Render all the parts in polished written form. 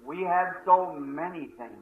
We have so many things.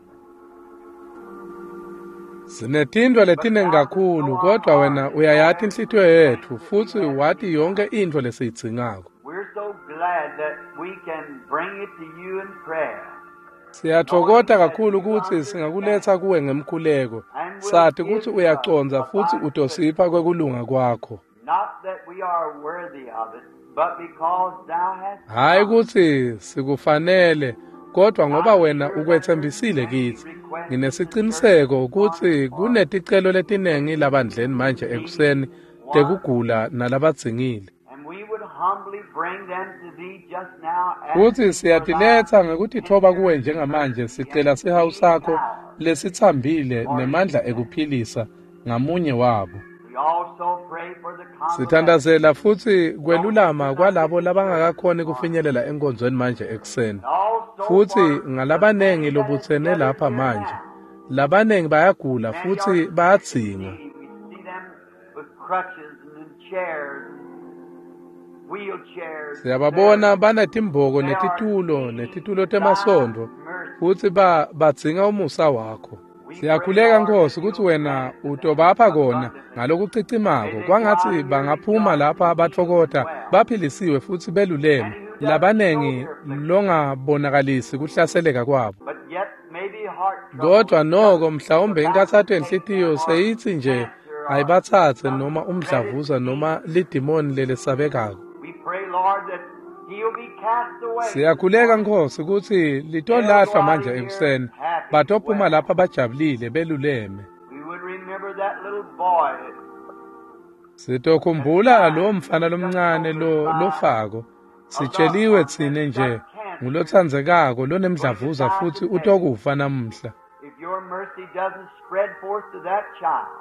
Sinetintfo letiningi kakhulu kodwa wena uyayathi inhlitiyo yethu futhi wathi yonke intfo lesiyidingako. We're so glad that we can bring it to you in prayer. Siyathokoza kakhulu ukuthi singakuletha kuwe ngemkhuleko. Sathi ukuthi uyaconza futhi utosipha kwekulunga kwakho. Not that we are worthy of it, but because thou hast Hayi ukuthi sikufanele kodwa ngoba wena ukwethembisile kithi. Nginesiciniseko ukuthi kuneticelo letinengi labandleni manje ekuseni tekugula nalabadzingile. and we would humbly bring them to thee just now as Futhi siyatiletha ngekuthi thoba kuwe njengamanje sicela sihawu sakho lesithambile nemandla ekuphilisa ngamunye wabo. we also pray for the Sithandazela futhi kwelulama kwalabo labangakakhoni kufinyelela enkonzweni manje ekuseni. Futhi ngalabanengi lobuthene lapha manje. Labanengi bayagula futhi bayadzinga. We see them with crutches and in chairs, wheelchairs. Siyababona banetimboko netitulo temasondo futhi badzinga umusa wakho. Siyakhuleka Nkosi ukuthi wena utobapha kona ngalokucicimako kwangathi bangaphuma lapha abathokota baphilisiwe futhi beluleme labanengi longabonakalisi kuhlaseleka kwabo. But yet maybe heart Kodwa noko mhlawumbe inkathatho enhlitiyo seyithi nje ayibathathe noma umdlavuza noma lidimoni lelesabekako. we pray, Lord, that he'll be cast away. Siyakhuleka Nkosi ukuthi litolahlwa manje ekuseni batophuma lapha bajabulile beluleme. We would remember that little boy Sitokhumbula lo mfana lomncane lofako sitsheliwe thine nje ngulothandzekako lonemdlavuza futhi utokufa namuhla. if your mercy doesn't spread forth to that child.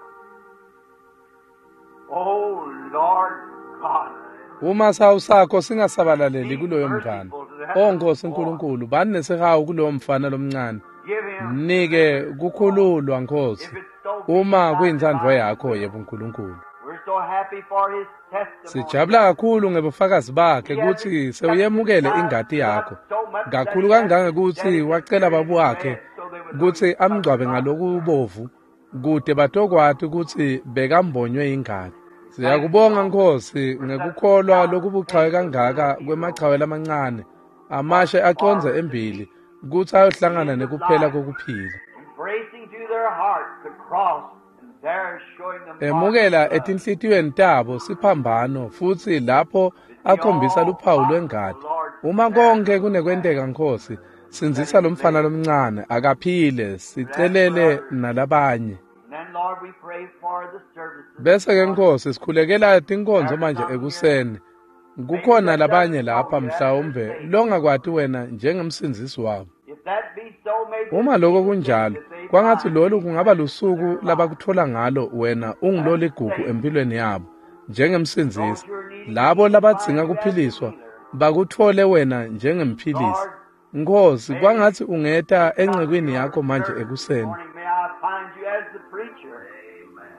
Oh, Lord God. Uma sawu sakho singasabalaleli kuloyo mntana. Nkosi uNkulunkulu bani nesihawu kuloyo mfana lomncane. Give him, Nike kukhululwa Nkosi. if it's so Uma kuyintsandvo yakho yebo uNkulunkulu. we're so happy for his testimony. Sijabula kakhulu ngebufakazi bakhe ukuthi sewuyemukele ingadi yakho. Kakhulu kangangekuthi wacela babu wakhe ukuthi amgcwabe ngalokubovu kude batokwati ukuthi bekambonywe ingane. Siyakubonga Nkosi ngekukholwa lokubuchawe kangaka kwemachawe lamancane amashe aconze embili ukuthi ayohlangana nekuphela kokuphila. Embracing to their hearts the cross and there showing them Emukela etinhlitiyweni tabo siphambano futhi lapho akhombisa luphawu lwengadi. Uma konke kunekwenteka Nkosi sinzisa lo mfana lomncane akaphile sicelele nalabanye. And then, Lord, we pray for the services. Bese ke Nkosi sikhulekela tinkonzo manje ekuseni. Kukhona labanye lapha mhlawumbe longakwati wena njengemsindisi wabo. If that be so, may Uma lokho kunjalo kwangathi lolu kungaba lusuku labakuthola ngalo wena ungilole igugu empilweni yabo njengemsindisi. Labo labadzinga kuphiliswa bakuthole wena njengemphilisi. Nkosi kwangathi ungeta encekwini yakho manje ekuseni. morning may I find you as the preacher. Amen.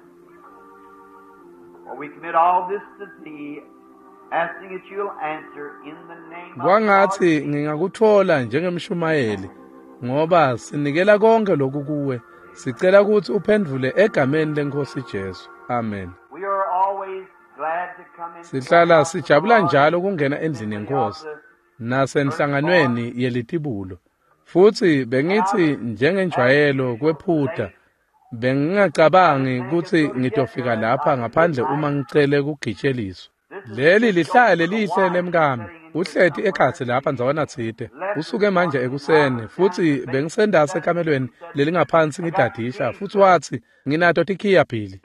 For we commit all this to thee, asking that you'll answer in the name of Kwangathi ngingakuthola njengemshumayeli ngoba sinikela konke lokhu kuwe sicela ukuthi uphendvule egameni leNkosi Jesu. Amen. We are always glad to come in. Sihlala sijabula njalo ukungena endlini yeNkosi nasenhlanganweni yelitibulo. Futhi bengithi njengenjwayelo kwephutha bengingacabangi ukuthi ngitofika lapha ngaphandle uma ngicele ukugitsheliswa. Leli lihlaya lelihle lemkami uhlethi ekhathi lapha ndzawona tsite usuke manje ekuseni futhi bengisendase ekamelweni lelingaphansi ngidadisha futhi wathi nginato tikhiya phili.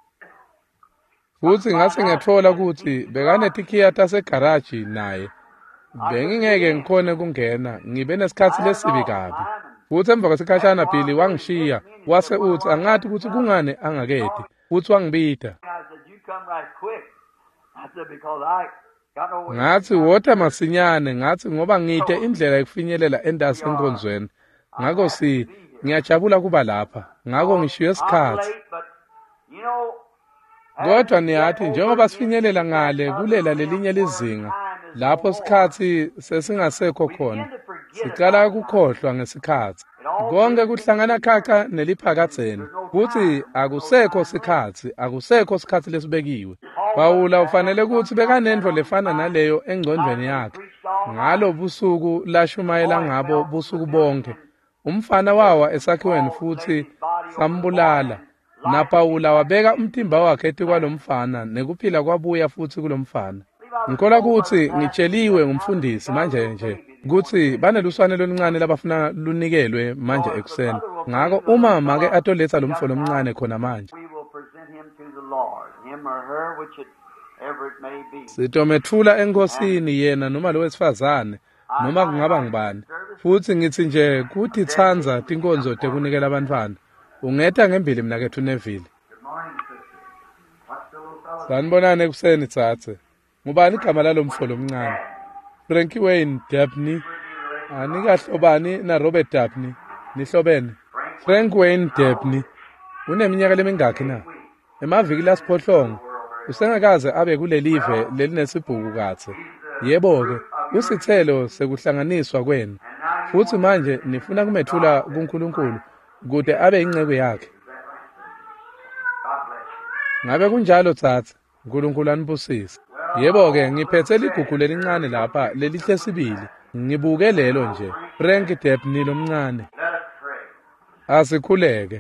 Futhi ngase ngethola ukuthi bekanetikhiya tasegaraji naye bengingeke ngikhone kungena ngibe nesikhathi lesibi kabi. Futhi emva kwesikhashana phili wangishiya wase uthi angathi ukuthi kungane angaketi futhi wangibida. I said, you come right quick. I said, because I got no way. Ngathi wota masinyane ngathi ngoba ngide indlela yokufinyelela endasi enkonzweni. Ngakho ngiyajabula kuba lapha. Ngakho ngishiye I'm isikhathi. late, but you know, Kodwa niyathi njengoba sifinyelela ngale kulela lelinye lizinga lapho isikhathi sesingasekho we khona begin to forget siqala ukukhohlwa ngesikhathi. Konke kuhlangana khakha neliphakadzeni, futhi akusekho sikhathi lesibekiwe. Pawula ufanele ukuthi bekanento lefana naleyo engcondweni yakhe. Ngalo busuku lashumayela ngabo busuku bonke. Umfana wawa esakhiweni futhi sambulala. Na Pawula wabeka umtimba wakhe ethi kwalomfana nekuphila kwabuya futhi kulomfana. Ngikholwa ukuthi ngitsheliwe ngumfundisi manje nje ukuthi baneluswane loluncane labafuna lunikelwe manje ekuseni. Ngakho uma make atoletha lo mfolo omncane khona manje, sitomethula enkosini yena noma lo wesifazane noma kungaba ngibani. Futhi ngithi nje kuthi tsanza tinkonzo tekunikela abantwana. Ungetha ngembili mina kethu Neville. Sanibonani ekuseni tsatse. Ngubani igama lalomfolo omncane? Frankie Wayne Dabney. Anikahlobani na Robert Dabney? Nihlobene? Frank Wayne Dabney. Uneminyaka lemingaki na? Emaviki lasiphohlongo. Usengakaze abe kulelive lelinesibhuku kathe. Yebo ke, usithelo sekuhlanganiswa kwenu. Futhi manje nifuna kumethula kuNkulunkulu kude abe inceke yakhe. Ngabe kunjalo tsatsa, uNkulunkulu anibusise. Yebo ke, ngiphethe ligugu lelincane lapha lelihle sibili. Ngibuke lelo nje. Frank Dabney lomncane. Asikhuleke.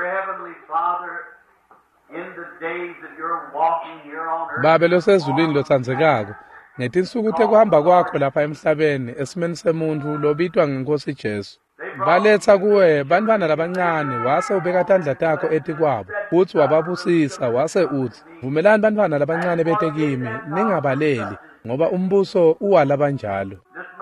Babe losezulwini lothandzekako, ngetinsuku tekuhamba kwakho lapha emhlabeni esimeni semuntu lobitwa ngeNkosi Jesu. Baletha kuwe bantwana labancane, wase ubeka tandla takho eti kwabo, futhi wababusisa, wase uthi, vumelani bantwana labancane bete kimi, ningabaleli, ngoba umbuso uwalabanjalo.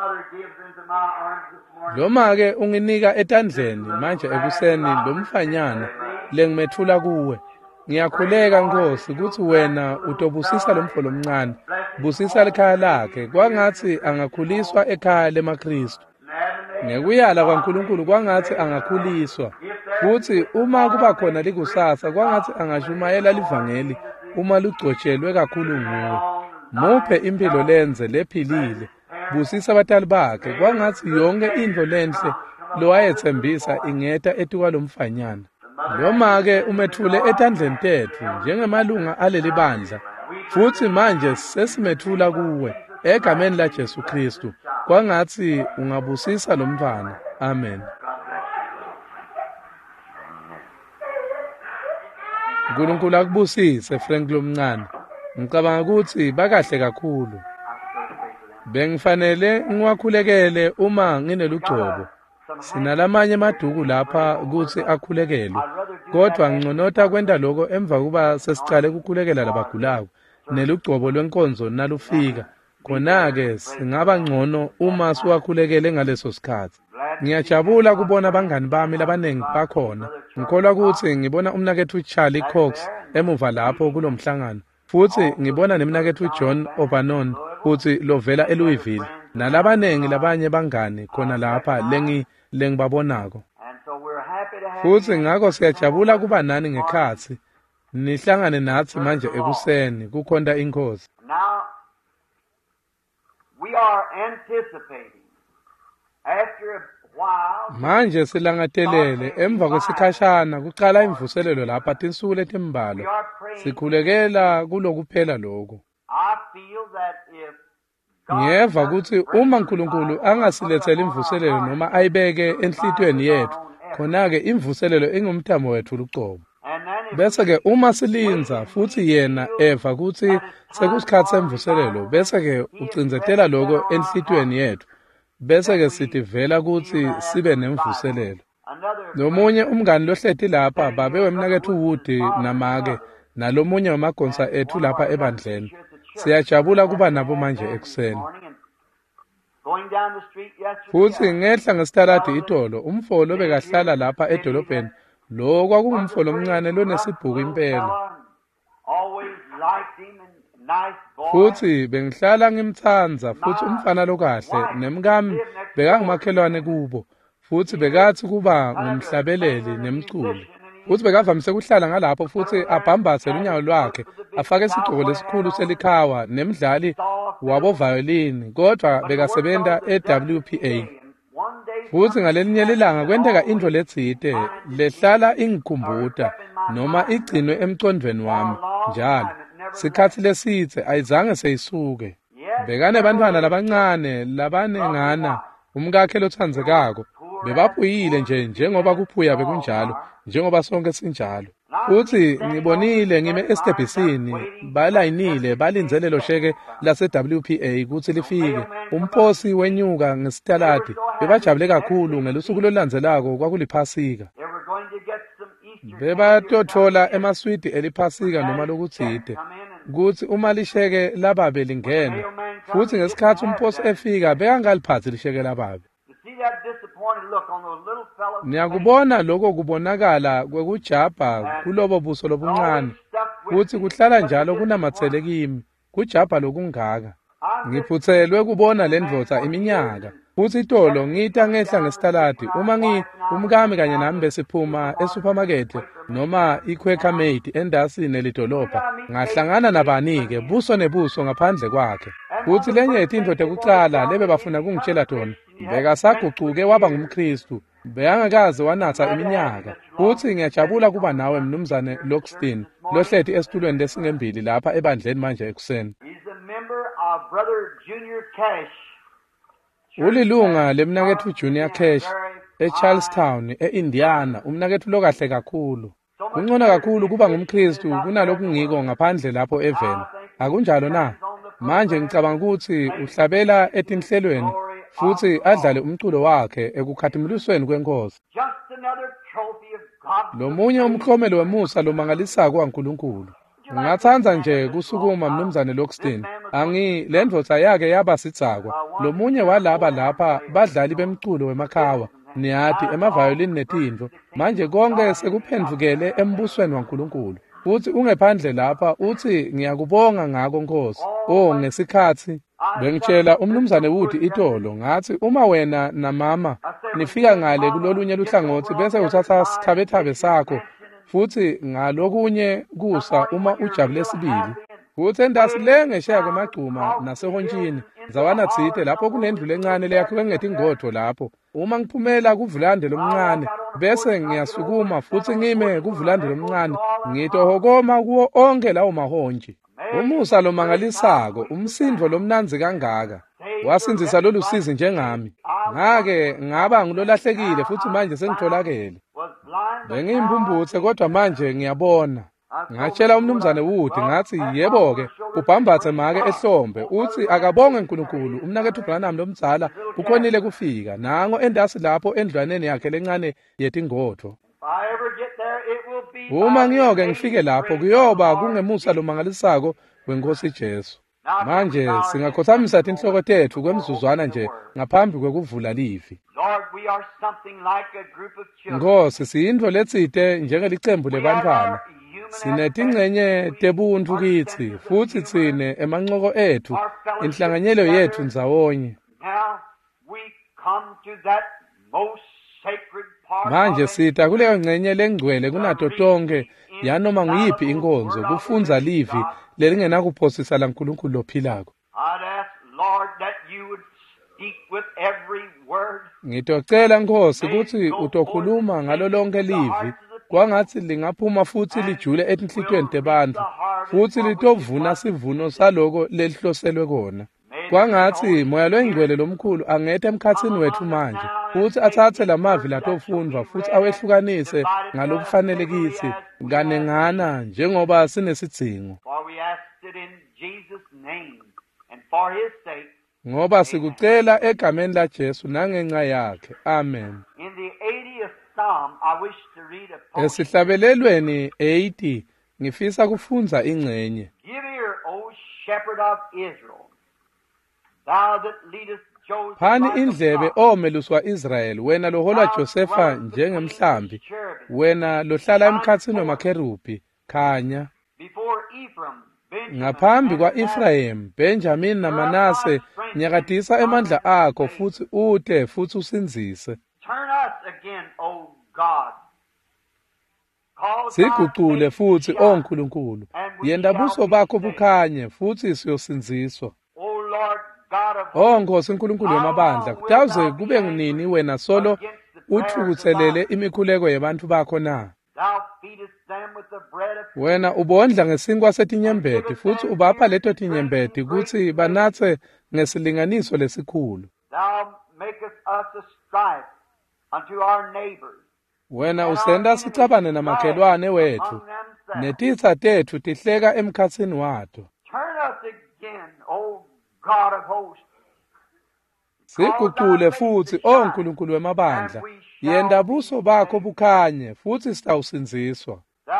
Loma-ke unginika etandleni manje ekuseni lo mfanyana lengimethula kuwe. Ngiyakhuleka Nkosi ukuthi wena utobusisa lo mfolo omncane, busisa likhaya lakhe, kwangathi angakhuliswa ekhaya lemaKristu. Ngekuyala kwaNkulunkulu kwangathi angakhuliswa, futhi uma kuba khona likusasa kwangathi angashumayela livangeli uma lugcotshelwe kakhulu nguwe. Muphe impilo lenze lephilile, busisa abatali bakhe, kwangathi yonke into lenhle lowayethembisa ingeta etikwa lo mfanyana. Noma-ke umethule etandleni tethu njengemalunga aleli bandla, futhi manje sesimethula kuwe egameni laJesu Kristu, kwangathi ungabusisa lo mfana. Amen. uNkulunkulu akubusise Frank lomncane. Ngicabanga ukuthi bakahle kakhulu. Bengifanele ngiwakhulekele uma nginelugcobo. Sinalamanye maduku lapha ukuthi akhulekelwe. Kodwa nginconotha kwenda lokho emva kuba sesicale ukukhulekela labagulayo nelugcobo lwenkonzo nalufika. Khona-ke singaba ngcono uma siwakhulekele ngaleso sikhathi. Ngiyajabula kubona abangani bami labanengi bakhona. Ngikholwa ukuthi ngibona umnakethu Charlie Cox emuva lapho kulomhlangano. Futhi ngibona nemnakethu John O'Bannon futhi lovela eLouisville. Nalabanengi labanye bangani khona lapha lengibabonako. Futhi ngakho siyajabula kuba nani ngekhathi nihlangane nathi manje ekuseni kukhonda inkosi. We are anticipating after a while. Manje silangatelele emva kwesikhashana kuqala imvuselelo lapha tinsuku letimbalwa. Sikhulekela kulokuphela lokho. I feel that if Ngiyeva ukuthi uma uNkulunkulu angasilethela imvuselelo noma ayibeke enhlitweni yethu, khona-ke imvuselelo ingumthamo wethu luqobo. Bese-ke uma silinza futhi yena eva ukuthi sekusikhathi semvuselelo, bese-ke ucinzetela lokho enhlitweni yethu, bese-ke sithi vela ukuthi sibe nemvuselelo. Nomunye umngani lohleti lapha babe wemnakethu Woody namake nalomunye wamagonsa ethu lapha ebandleni. Siyajabula kuba nabo manje ekuseni. Futhi ngehla ngesitaradi itolo umfolo bekahlala lapha edolobheni. Lo kwakungumfolo omncane lonesibhuku impela. Futhi bengihlala ngimthanza futhi umfana lokahle nemkami bekangumakhelwane kubo. Futhi bekathi kuba ngumhlabeleli nemculi. Futhi bekavamise ukuhlala ngalapho futhi abhambathe unyawo lwakhe afake isigqoko lesikhulu selikhawa nemdlali wabo violin, kodwa bekasebenza eWPA. futhi ngalelinye ilanga kwenteka into letsite lehlala ingikhumbuta noma igcinwe emcondweni wami njalo sikhathi lesithe ayizange seyisuke. Bekane bantwana labancane labanengana umkakhe lothandzekako bebapuyile nje njengoba kuphuya bekunjalo njengoba sonke sinjalo. Futhi ngibonile ngime esitebhisini balayinile balindzele lo sheke lase WPA ukuthi lifike. Umposi wenyuka ngesitaladi bebajabule kakhulu ngelusuku lolandzelako kwakuliphasika. Bebatothola emaswidi eliphasika noma lokutsite kuthi uma lisheke lababe lingena futhi ngesikhathi umposi efika bekangaliphathi lisheke lababe. Niyakubona lokho kubonakala kwekujabha kulobo buso lobuncane futhi kuhlala njalo kunamathele kimi kujabha lokungaka. Ngiphuthelwe kubona lendvodza iminyaka futhi itolo ngita ngehla ngesitaladi uma umkami kanye nami besiphuma esupermarket noma iQuaker Maid endasini elidolobha ngahlangana nabanike buso nebuso ngaphandle kwakhe. Futhi lenye into tekucala lebe bafuna kungitshela tona bekasagucuke waba ngumKristu beyangakaze wanatha iminyaka. Futhi ngiyajabula kuba nawe mnumzane Lockston lohlethi esitulweni lesingembili lapha ebandleni manje ekuseni. Ulilunga lemnakethu Junior Cash eCharlestown eIndiana umnakethu lokahle kakhulu. Kungcono kakhulu kuba ngumKristu kunalokhu ngiko ngaphandle lapho evela. Akunjalo na? Manje ngicabanga ukuthi uhlabela etinhlelweni futhi adlale umculo wakhe ekukhathimulisweni kwenkosi. Lomunye umklomelo wemusa lomangalisako kaNkulunkulu. Ngingathanda nje kusukuma mnumzane Lockston. Lendvodza yakhe yaba sitsakwa. Lomunye walaba lapha badlali bemculo wemakhawa niyathi emaviolini netindvo. Manje konke sekuphendvukele embusweni waNkulunkulu. Futhi ungephandle lapha uthi ngiyakubonga ngako Nkosi. Ngesikhathi bengitshela umnumzane Wood itolo ngathi uma wena namama nifika ngale kulolunye luhlangothi bese uthatha sithabethabe sakho futhi ngalokunye kusa uma ujabule sibili. Futhi endasi le ngesheya kwemagcuma nasehontshini zawana tsite lapho kunendlu lencane leyakhiwe ngetingotho lapho. Uma ngiphumela kuvulande lomncane bese ngiyasukuma futhi ngime kuvulande lomncane ngitohokoma kuwo onke lawo mahontshi. Umusa lomangalisako umsindvo lomnanzi kangaka wasinzisa lolu sizi njengami. Ngake ngaba ngilolahlekile futhi manje sengitholakele. Bengimbumbuthe kodwa manje ngiyabona. Ngatshela umnumzane Wood ngathi yebo-ke ubhambathe make ehlombe uthi akabonge uNkulunkulu umnakethu Branham lomdzala ukhonile kufika nango endasi lapho endlwaneni yakhe lencane yetingotho. Uma ngiyoke ngifike lapho kuyoba kungemusa lomangalisako weNkosi Jesu. Manje singakhothamisa inhloko tethu kwemzuzwana nje ngaphambi kwekuvula livi. Nkosi siyindvo letsite njengelicembu lebantwana. Sinetingcenye tebuntfu kithi futhi tsine emancoko ethu inhlanganyelo yethu ndzawonye. Manje sita kuleyo ngcenye lengcwele kunato tonke yanoma nguyiphi inkonzo kufunza livi lelingenakuphosisa la Nkulunkulu lophilako. Ngitocela Nkosi ukuthi utokhuluma ngalo lonke livi kwangathi lingaphuma futhi lijule etinhlitweni tebantfu futhi litovuna sivuno saloko lelihloselwe kona. Kwangathi moya lwengcwele lomkhulu angethe emkhatsini wethu manje futhi athathe lamavi latofundwa futhi awehlukanise ngalokufanele kithi kanengana njengoba sinesidzingo. Ngoba sikucela egameni la Jesu nangenxa yakhe. Amen. Esihlabelelweni 80 ngifisa kufunza ingcenye. Phani indlebe omeluswa Israel wena loholwa Josefa njengemhlambi wena lohlala emkhatsini wamakherubi khanya ngaphambi kwa Ephraim Benjamin naManase nyakadisa emandla akho futhi ute futhi usinzise. Sigucule futhi oNkulunkulu yenda buso bakho bukhanye futhi siyosinziswa. Nkosi uNkulunkulu wamabandla, kutawuze kube nini wena solo uthukuthelele imikhuleko yabantu bakho na? Wena ubondla ngesinkwa setinyembeti futhi ubapha leto tinyembeti ukuthi banathe ngesilinganiso lesikhulu. Wena usenda sicabane namakhelwane wethu netitha tethu tihleka emkhatsini wato. Siguqule futhi oNkulunkulu wemabandla, yenda buso bakho bukhanye futhi sitawusinziswa.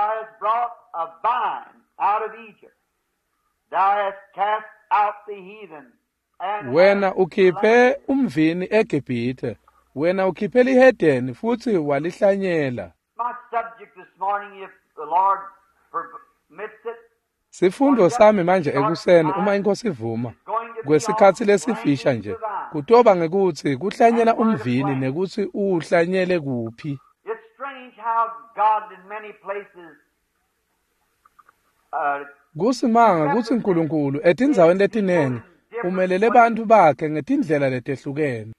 Wena ukhiphe umvini eGibhithe, wena ukhiphe lihedeni futhi walihlanyela. Sifundo sami manje ekuseni uma inkosi ivuma kwesikhathi lesifisha nje kutoba ngekuthi kuhlanyela umvini nekuthi uhlanyele kuphi. Kusimanga kuthi uNkulunkulu etindzaweni letinengi umelele bantu bakhe ngetindlela letehlukene.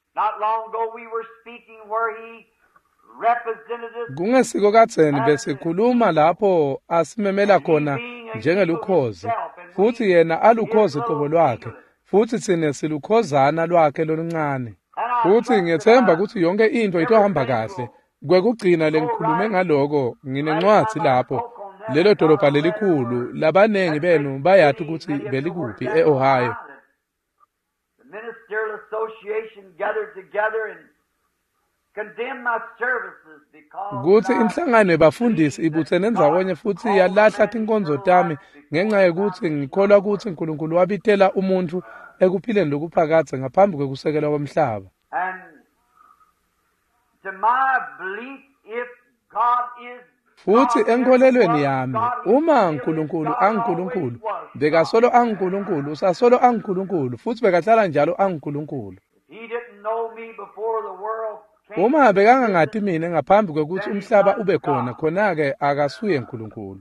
Kungesiko katseni besikhuluma lapho asimemela khona njengelukhozi futhi yena alukhozi qobo lwakhe futhi thina silukhozana lwakhe loluncane. Futhi ngiyethemba ukuthi yonke into itohamba kahle. Kwekugcina lengikhulume ngaloko nginencwadi lapho lelo dolobha lelikhulu labanengi benu bayathi ukuthi belikuphi eOhio. Ministerial Association gathered together and condemned my services because kuthi inhlangano yabafundisi ibuthene ndzawonye futhi yalahla tinkonzo tami ngenxa yokuthi ngikholwa ukuthi uNkulunkulu wabitela umuntu ekuphileni lokuphakatha ngaphambi kwekusekelwa komhlaba. And to my belief, if God is futhi enkholelweni yami uma uNkulunkulu anguNkulunkulu bekasolo anguNkulunkulu usasolo anguNkulunkulu futhi bekahlala njalo anguNkulunkulu. Uma bekangangati mina ngaphambi kwekuthi umhlaba ube khona khona ke akasuye uNkulunkulu.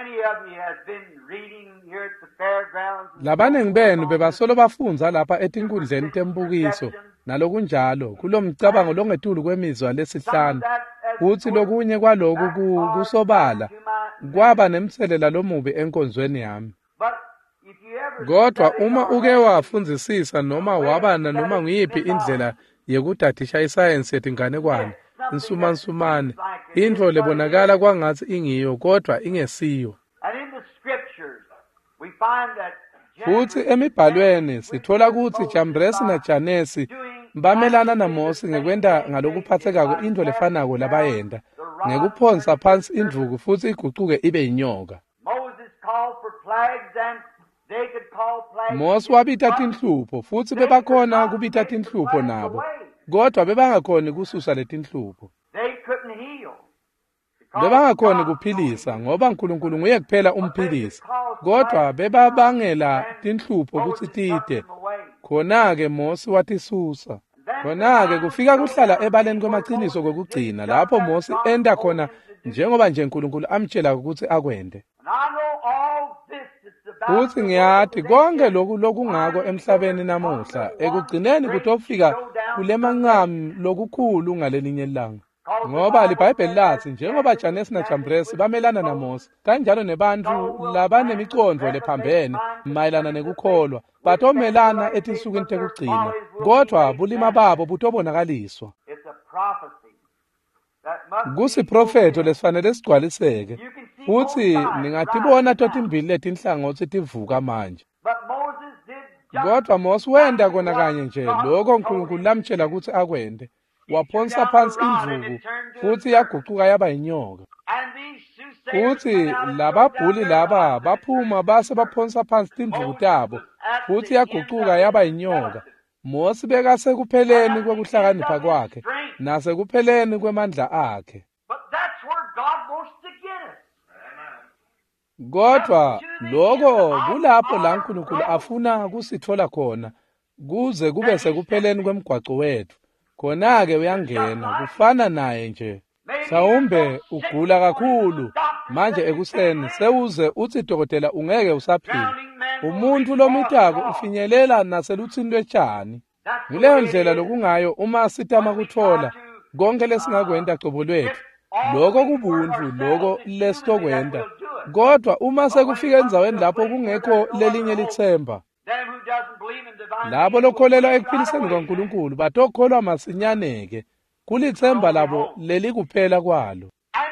Labanengi benu bebasolo bafunza lapha etinkundleni tembukiso nalokunjalo kulomcabango longetulu kwemizwa lesihlanu. Uthi lokunye kwaloku kusobala kwaba nemthelela lomubi enkonzweni yami. Kodwa uma uke wafundzisisa noma wabana noma ngiyiphi indlela yekudadisha isayensi yetinganekwane insumansumane into lebonakala kwangathi ingiyo kodwa ingesiyo. Futhi emibhalweni sithola ukuthi Jambres na Janesi bamelana naMose ngekwenda ngalokuphathekako into lefanako labayenda ngekuphonsa phansi indvuku futhi iguquke ibe inyoka. Mose wabita tinhlupho futhi bebakhona kubita tinhlupho nabo kodwa bebangakhoni kususa letinhlupho. Bebangakhoni kuphilisa ngoba uNkulunkulu nguye kuphela umphilisi kodwa bebabangela tinhlupho ukuthi tide khona ke Mose watisusa. Khona-ke kufika kuhlala ebaleni kwamaqiniso kokugcina lapho Mose enda khona njengoba nje uNkulunkulu amtshela ukuthi akwende. Futhi ngiyathi konke lokungako emhlabeni namuhla ekugcineni kutofika kulemanqami lokukhulu ngalelinye ilanga. Ngoba liBhayibheli lathi njengoba Janesi na Jambres bamelana naMose kanjalo nebantu labanemicondvo lephambene mayelana nekukholwa batomelana etinsukwini tekugcina kodwa bulima babo butobonakaliswa. Kusiprofeto lesifanele sigcwaliseke futhi ningatibona totimbili letinhlangothi tivuka manje. Kodwa Mose wenda kona kanye nje lokho uNkulunkulu lamtshela ukuthi akwende. Waphonsa phansi indvuku futhi yaguquka yaba inyoka. Futhi lababhuli laba baphuma base baphonsa phansi indvuku tabo futhi yaguquka yaba inyoka. Mose bekase kupheleni kwekuhlakanipha kwakhe nase kupheleni kwemandla akhe. Kodwa lokho kulapho la uNkulunkulu afuna kusithola khona kuze kube sekupheleni kwemgwaco wethu. Khona-ke uyangena kufana naye nje. Sawumbe ugula kakhulu manje ekuseni sewuze uthi dokotela ungeke usaphila. umuntu lomitako ufinyelela naseluthini lwetshani. Ngileyo ndlela lokungayo uma sitama kuthola konke lesingakwenda qobo lwethu. Lokho kubuntu, lokho lesitokwenda. Kodwa uma sekufika enzaweni lapho kungekho lelinye lithemba, labo lokholelwa ekuphiliseni kwaNkulunkulu batokholwa masinyaneke kulithemba labo leli kuphela kwalo.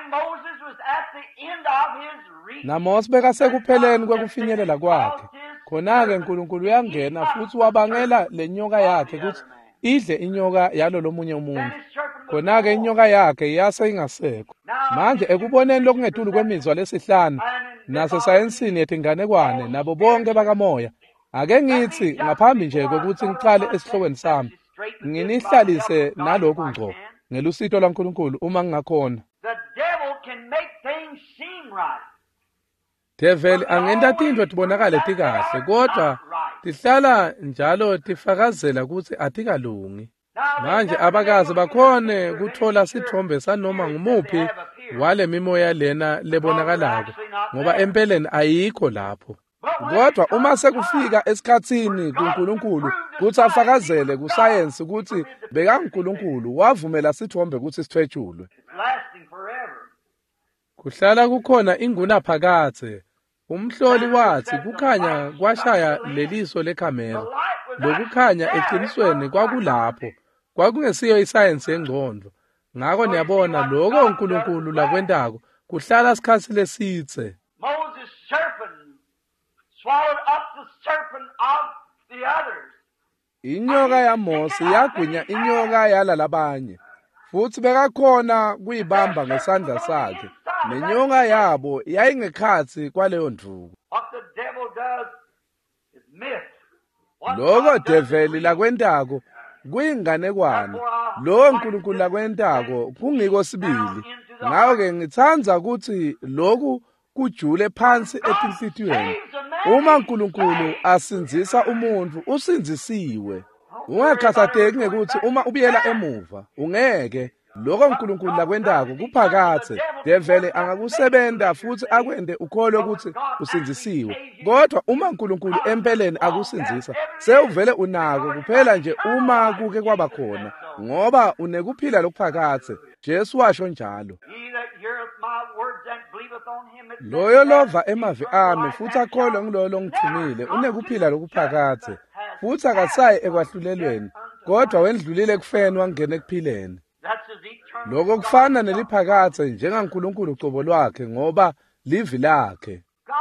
naMose bekasekupheleni kwekufinyelela kwakhe. Khona-ke uNkulunkulu uyangena futhi wabangela le nyoka yakhe ukuthi idle inyoka yalo lomunye umuntu. Khona-ke inyoka yakhe yase ingasekho. Manje ekuboneni lokungetulu kwemizwa lesihlanu nasesayensini yethinganekwane nabo bonke bakamoya, ake ngithi ngaphambi nje kokuthi ngiqale esihlokweni sami nginihlalise nalokhu ngqo ngelusito lwaNkulunkulu uma ngingakhona. Devil angenta tintfo tibonakale tikahle kodwa tihlala njalo tifakazela ukuthi atikalungi. Manje abakazi bakhone kuthola sithombe sanoma ngumuphi wale mimoya lena lebonakalako ngoba empeleni ayikho lapho. Kodwa uma sekufika esikhatsini kuNkulunkulu kuthi afakazele kusayensi ukuthi bekaNkulunkulu wavumela sithombe ukuthi sithwetshulwe. Kuhlala kukhona inguna phakathe. Umhloli wathi kukhanya kwashaya leliso lekhamera. Lokukhanya eqinisweni kwakulapho. Kwakungesiyo isayensi engcondo. Ngakho niyabona lokho uNkulunkulu lakwendako kuhlala isikhathi lesithe. Moses serpent swallowed up the serpent of the others. Inyoka yaMose yagwinya inyoka yalalabanye. Futhi bekakhona kuyibamba ngesandla sakhe. Nenyoka yabo yayingekhathi kwaleyo nduku. What the devil does is myth. Lokho devil lakwendako kuyinganekwane. Lo uNkulunkulu lakwendako kungiko sibili. Ngakho-ke ngithanda ukuthi lokhu kujule phansi etinhlitiyweni. Uma uNkulunkulu asinzisa umuntu usinzisiwe. Ungakhathazeki ngekuthi uma ubuyela emuva ungeke. Lokho uNkulunkulu lakwendako kuphakathe. Devil angakusebenta futhi akwende ukholwe ukuthi usinzisiwe. Kodwa uma uNkulunkulu empeleni akusinzisa, sewuvele unako kuphela nje uma kuke kwaba khona, ngoba unekuphila lokuphakathe. Jesu washo njalo. Loyo lova emavi ami futhi akholwe ngilolo ngithumile unekuphila lokuphakathe. Futhi akasayi ekwahlulelweni, kodwa wendlulile ekufeni wangena ekuphileni. Lokho kufana neliphakathe njengaNkulunkulu uqobo lwakhe ngoba livi lakhe.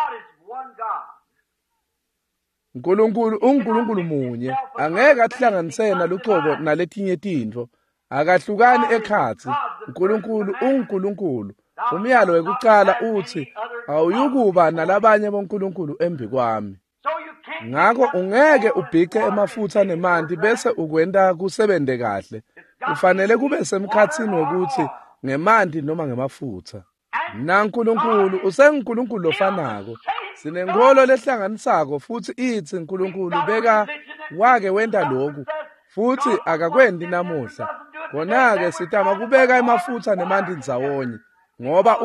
uNkulunkulu uNkulunkulu munye, angeke athlanganisene naluqobo naletinye tintfo. Akahlukani ekhathi. uNkulunkulu uNkulunkulu. Umyalo wekuqala uthi awuyukuba nalabanye bonkulunkulu embi kwami. Ngakho ungeke ubhice emafutha nemanti bese ukwenda kusebende kahle. Kufanele kube semkhatsini wokuthi ngemanti noma ngemafutha. NaNkulunkulu usenguNkulunkulu lofanako. Sinenkolo lehlanganisako futhi ithi uNkulunkulu beka wake wenda lokhu futhi akakwendi namuhla. Khona-ke sitama kubeka emafutha nemanti ndzawonye ngoba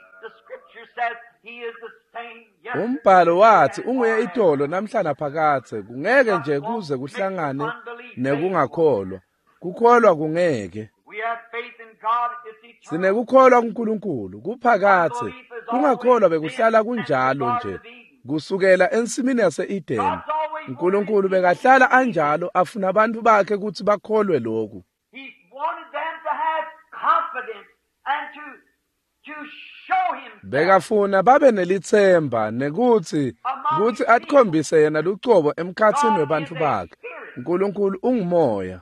umbhalo wathi unguye itolo namhla naphakathe. Kungeke nje kuze kuhlangane nekungakholwa. Kukholwa kungeke. Sinekukholwa kuNkulunkulu kuphakathe. Kungakholwa bekuhlala kunjalo nje kusukela ensimini yase-Edeni. uNkulunkulu bekahlala anjalo afuna abantu bakhe ukuthi bakholwe lokhu. Bekafuna babe nelithemba nekuthi atikhombise yena lucobo emkhatsini webantu bakhe. uNkulunkulu ungumoya.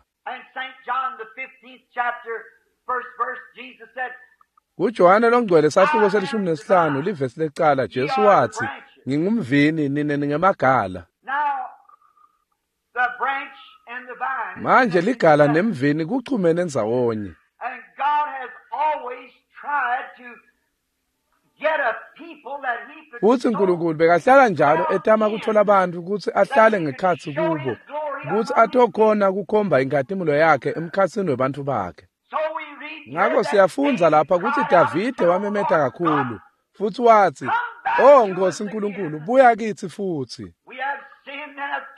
KuJohane longcwele sahluko selishumi nesihlanu livesi lecala Jesu wathi ngingumvini nine ningemagala. Manje ligala nemvini kuchumene ndzawonye. Futhi uNkulunkulu bekahlala njalo etama kuthola abantu ukuthi ahlale ngekhatsi kubo, ukuthi atokhona kukhomba inkazimulo yakhe emkhatsini webantu bakhe. Ngakho siyafunza lapha ukuthi Davide wamemeta kakhulu futhi wathi, "Oh Nkosi uNkulunkulu, buya kithi futhi."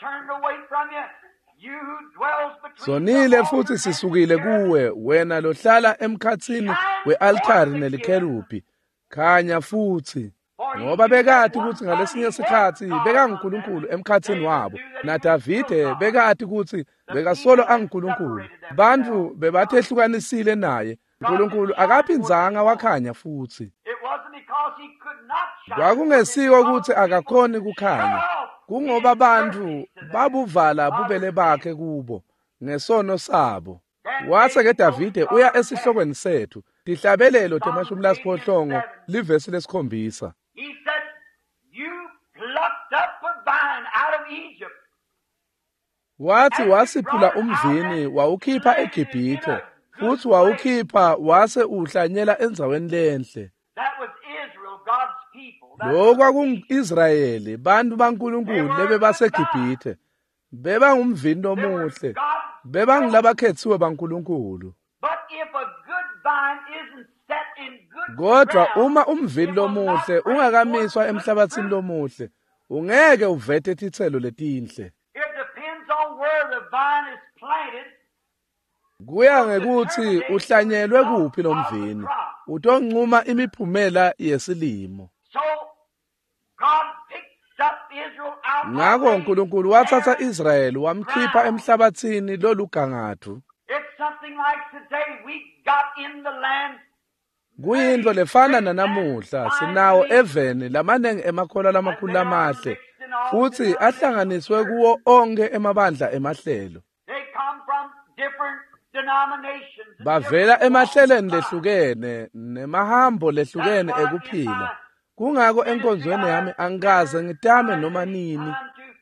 turned away from you, you who dwells between sonile the futhi altar sisukile and the cherubim. kuwe wena lohlala emkhathini we-altari nelikherubi khanya futhi ngoba bekade ukuthi ngalesinye isikhathi bekanguNkulunkulu emkhathini wabo naDavide bekade ukuthi bekasolo anguNkulunkulu bantu bebathehlukanisile naye uNkulunkulu akaphinzanga wakhanya futhi It wasn't because he could not shine. kwakungesiko ukuthi akakhoni kukhanya kungoba abantu babuvala bubele bakhe kubo ngesono sabo wase ke Davide uya esihlokweni sethu dihlabelelo temashumi lasiphohlongo livesi lesikhombisa. He said, you plucked up a vine out of Egypt. Wathi wasiphula umvini wawukhipha eGibhithe futhi wawukhipha wase uhlanyela enzaweni lenhle. That was Israel, God's people. Lo kwakungu-Israyeli bantu baNkulunkulu lebe baseGibhithe beba ngumvini omuhle beba ngilabakhethiwe baNkulunkulu. But if a good vine isn't set in good Kodwa ground, uma umvini lomuhle ungakamiswa emhlabathini lomuhle ungeke uvete izithelo letinhle. it depends on where the vine is planted. Kuya ngekuthi uhlanyelwe kuphi lo mvini utonquma imiphumela yesilimo. So God picks up Israel out of Ngakho the uNkulunkulu wathatha Israyeli wamkhipha emhlabathini lolugangathu. It's something like today we got in the land. Kuyinto lefana nanamuhla sinawo eveni lamanenge emakhola lamakhulu amahle futhi ahlanganiswe kuwo onke emabandla emahlelo. They come from different denominations. Bavela emahlelweni lehlukene nemahambo lehlukene ekuphila. Kungako enkonzweni yami angikaze ngitame noma nini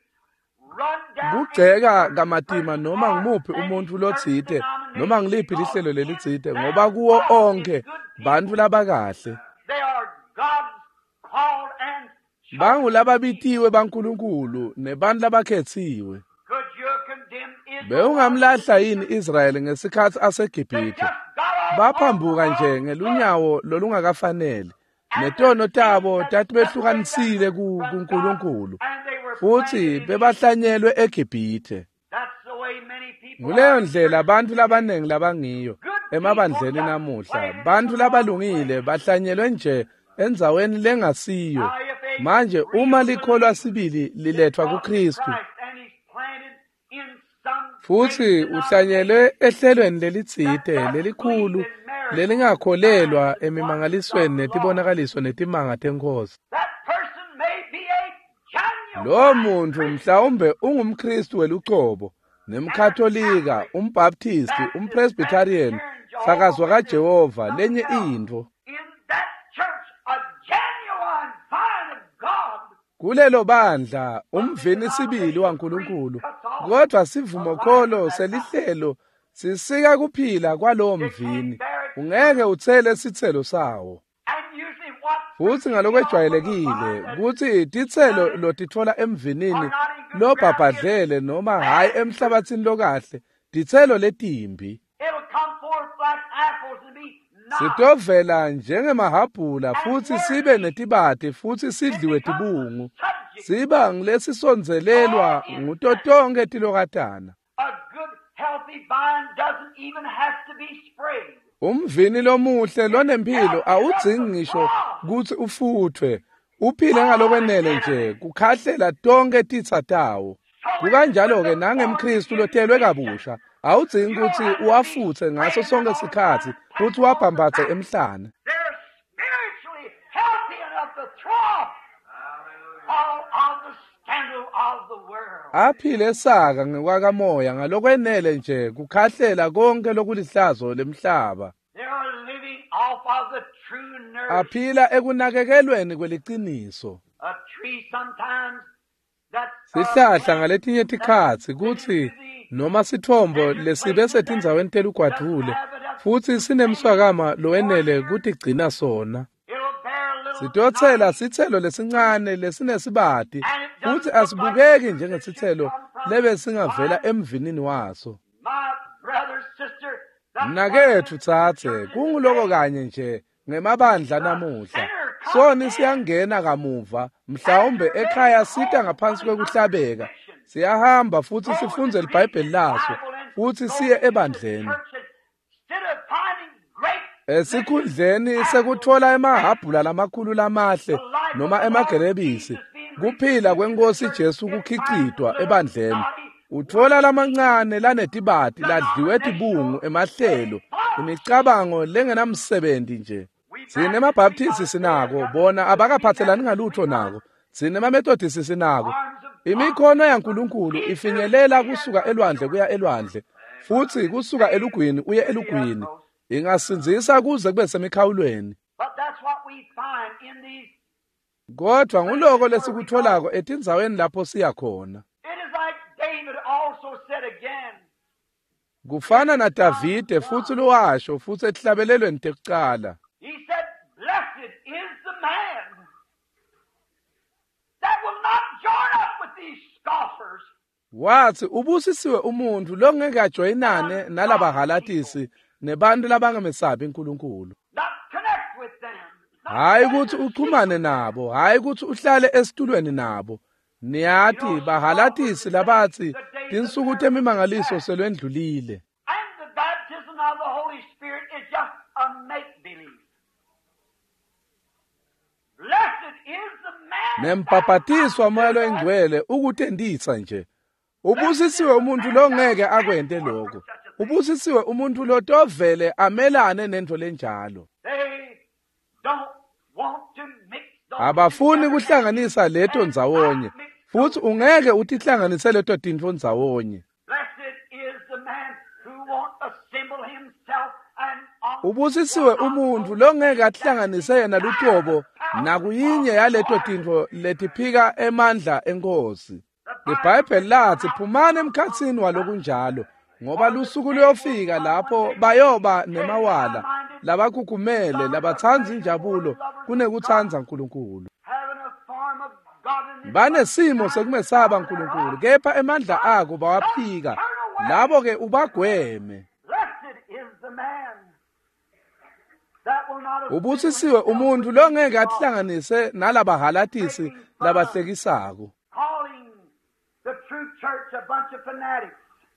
kugceka kamatima noma ngimuphi umuntu lothide noma ngiliphi lihlelo lelithide ngoba kuwo onke bantu labakahle They are God's called and bangulababitiwe baNkulunkulu nebantu labakhethiwe. could you condemn Israel? Bewungamlahla yini Israyeli ngesikhathi aseGibhithe? Baphambuka nje ngelunyawo lolungakafanele. Netono tabo tathi behlukanisile kuNkulunkulu And they were futhi bebahlanyelwe eGibhithe. That's the way many people Kuleyo are. ndlela abantu labanengi labangiyo emabandleni namuhla bantu labalungile bahlanyelwe nje enzaweni lengasiyo. Now, if they Manje uma likholwa sibili lilethwa kuKristu Christ and he's planted in some futhi uhlanyelwe ehlelweni lelitsite lelikhulu lelingakholelwa emimangalisweni netibonakaliso netimanga tenkosi. that person may be a genuine Lo muntu mhlawumbe ungumKristu welucobo nemkhatholika umbaptisti umpresbyterian sakazwa kaJehova lenye into in that church, a genuine vine of God. kulelo bandla umvini sibili waNkulunkulu kodwa sivumo kholo selihlelo sisika kuphila kwalowo mvini ungeke uthele isithelo sawo. And usually what Futhi ngalokwejwayelekile kuthi tithelo lotithola emvinini lobhabhadlele noma hayi emhlabathini lokahle dithelo letimbi it'll come forth like apples and be not sitovela njengemahabhula futhi sibe netibati futhi sidliwe tibungu subject. siba ngilesisonzelelwa ngutotonke tilokatana. A good healthy vine doesn't even have to be sprayed. Umvini lomuhle lonempilo awudzingi ngisho kuthi ufuthwe uphile ngalokwenele nje kukhahlela tonke titha tawo. Kukanjalo ke nangemKristu lothelwe kabusha awudzingi ukuthi uwafuthe ngaso sonke isikhathi futhi uwabhambathe emhlane. They're spiritually healthy enough to throw off all of the scandal of the world. Aphile saka ngekwakamoya ngalokwenele nje kukhahlela konke lokulihlazo lemhlaba. They are living off of the true nurse. Aphila ekunakekelweni kweliciniso. A tree sometimes that's Sihlahla ngaletinye tikhatsi kuthi noma sithombo lesibe setindzaweni telugwadule futhi sinemswakama lowenele kuti gcina sona. it'll bear a little Sitotsela sithelo lesincane lesinesibati futhi asibukeki njengesithelo lebe singavela emvinini waso. my brother, sister, that's Mnakethu thathe kunguloko kanye nje ngemabandla namuhla. Sona siyangena kamuva mhlawumbe ekhaya sita ngaphansi kwekuhlabeka siyahamba futhi sifunze iBhayibheli laso futhi siye ebandleni. Esikhundleni sekuthola emahabhula lamakhulu lamahle noma emagerebisi, kuphila kwenkosi Jesu kukhicitwa ebandleni. Uthola lamancane lanetibati ladliwe tibungu emahlelo, imicabango lengenamsebenzi nje. Sinemabhaptisti sinako, bona abakaphathelani ngalutho nako. Sinemamethodisti sinako. Imikhono yaNkulunkulu ifinyelela kusuka elwandle kuya elwandle, futhi kusuka elugwini uye elugwini. Ingasinzisa kuze kube semikhawulweni. Kodwa nguloko lesikutholako etindzaweni lapho siya khona. Kufana na Davide futhi lowasho futhi esihlabelelweni tekuqala. Wathi ubusisiwe umuntu lo ngeke ajoyinane nalabahalatisi nebantu labangamesabi uNkulunkulu. Hayi ukuthi uchumane nabo, hayi ukuthi uhlale esitulweni nabo. Niyathi bahalatisi labathi tinsuku temimangaliso selwendlulile. Nempaphatiswa moya loyingcwele ukutendisa nje. Ubusisiwe umuntu lo ngeke akwente lokho. Ubusisiwe umuntu lo tovele amelane nento lenjalo. Abafuni kuhlanganisa leto ndzawonye, futhi ungeke utihlanganise leto tinto ndzawonye. Ubusisiwe umuntu lo ngeke ahlanganise yena luhlobo nakuyinye yaleto tinto letiphika emandla enkosi. IBhayibheli lathi phumana emkhatsini walokunjalo, ngoba lusuku luyofika lapho bayoba nemawala, labakhukhumele, labathanza injabulo kunekuthanza uNkulunkulu. Banesimo sekumesaba uNkulunkulu, kepha emandla akho bawaphika, labo ke ubagweme. Ubusisiwe umuntu lo ngeke ahlanganise nalabahalatisi labahlekisako. The true church a bunch of fanatics.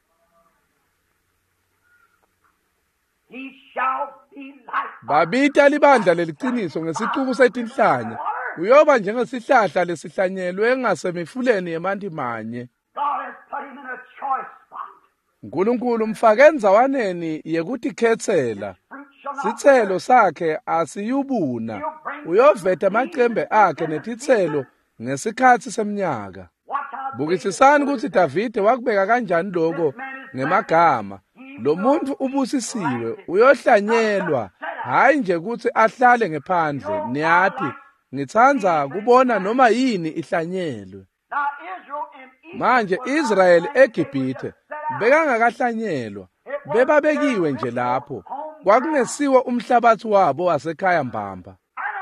He shall be like babita libandla leliciniso ngesicuku setinhlanya. Uyoba njengesihlahla lesihlanyelwe engasemifuleni yemandimanye. God has put him in a choice spot. uNkulunkulu mfake endzawaneni yekutikhetsela. Sithelo sakhe asiyubuna. Uyoveta amaqembe akhe netithelo ngesikhathi seminyaka. Bukisisani ukuthi Davide wakubeka kanjani lokho ngemagama. Lo muntu ubusisiwe uyohlanyelwa, hayi nje ukuthi ahlale ngephandle. Niyathi ngithanza kubona noma yini ihlanyelwe. Manje Israel eGibhithe bekangakahlanyelwa, bebabekiwe nje lapho. Kwakungesiwe umhlabathi wabo wasekhaya mbamba.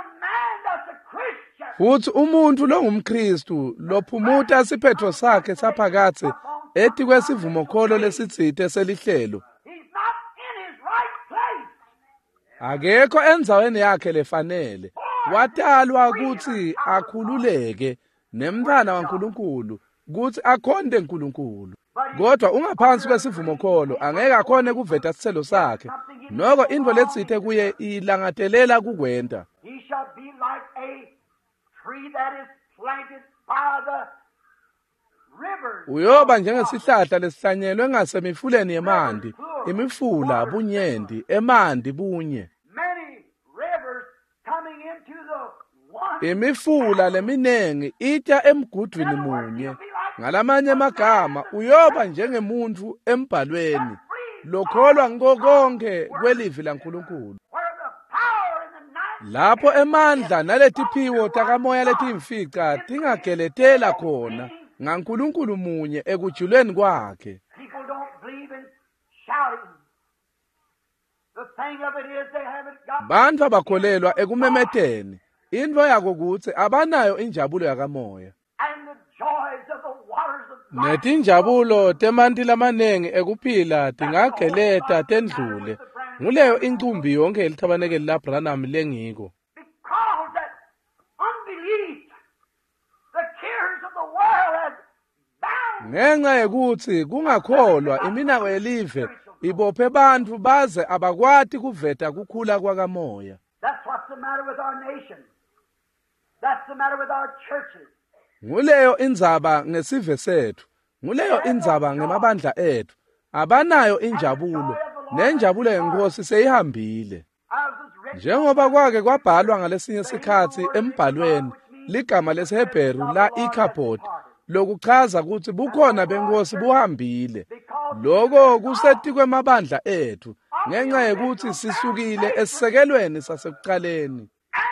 Futhi umuntu lo ngumKristu lophumuta isiphetho sakhe saphakathi ethi kwesivumo kholo lesitsithe selihlelo. Akekho enzaweni yakhe lefanele. Watalwa ukuthi akhululeke nemntana waNkulunkulu, ukuthi akhonde uNkulunkulu. Kodwa ungaphansi kwesivumo kholo angeke akhone kuveta isithelo sakhe. Noko into letsithe kuye ilangatelela kukwenta. Uyoba njengesihlahla lesihlanyelwe ngasemifuleni yemandi, imifula bunyendi, emandi bunye. Imifula leminengi itya emgudwini munye. Ngalamanye amagama uyoba njengemuntu embhalweni lokholwa ngokonke kwelivi laNkulunkulu. Lapho emandla naletiphiwo takamoya letimfica tingageletela khona ngaNkulunkulu munye ekujuleni kwakhe. Bantu abakholelwa ekumemetheni. Into yako ukuthi abanayo injabulo yakamoya. Netinjabulo temanti lamanengi ekuphila tingageleta tendlule. Nguleyo incumbi yonke elithabanekeli laBranham lengiko. ngenxa yokuthi kungakholwa iminako yelive ibophe abantu baze abakwati kuveta kukhula kwakamoya. That's what's the matter with our nation. That's the matter with our churches. Nguleyo indzaba ngesive sethu, nguleyo indzaba ngemabandla ethu. Abanayo injabulo, nenjabulo yenkosi seyihambile. Njengoba kwake kwabhalwa ngalesinye isikhathi embhalweni ligama lesihebheru la Ichabod lokuchaza ukuthi bukhona benkosi buhambile. Lokho kusetikwe amabandla ethu ngenxa yokuthi sisukile esisekelweni sasekuqaleni.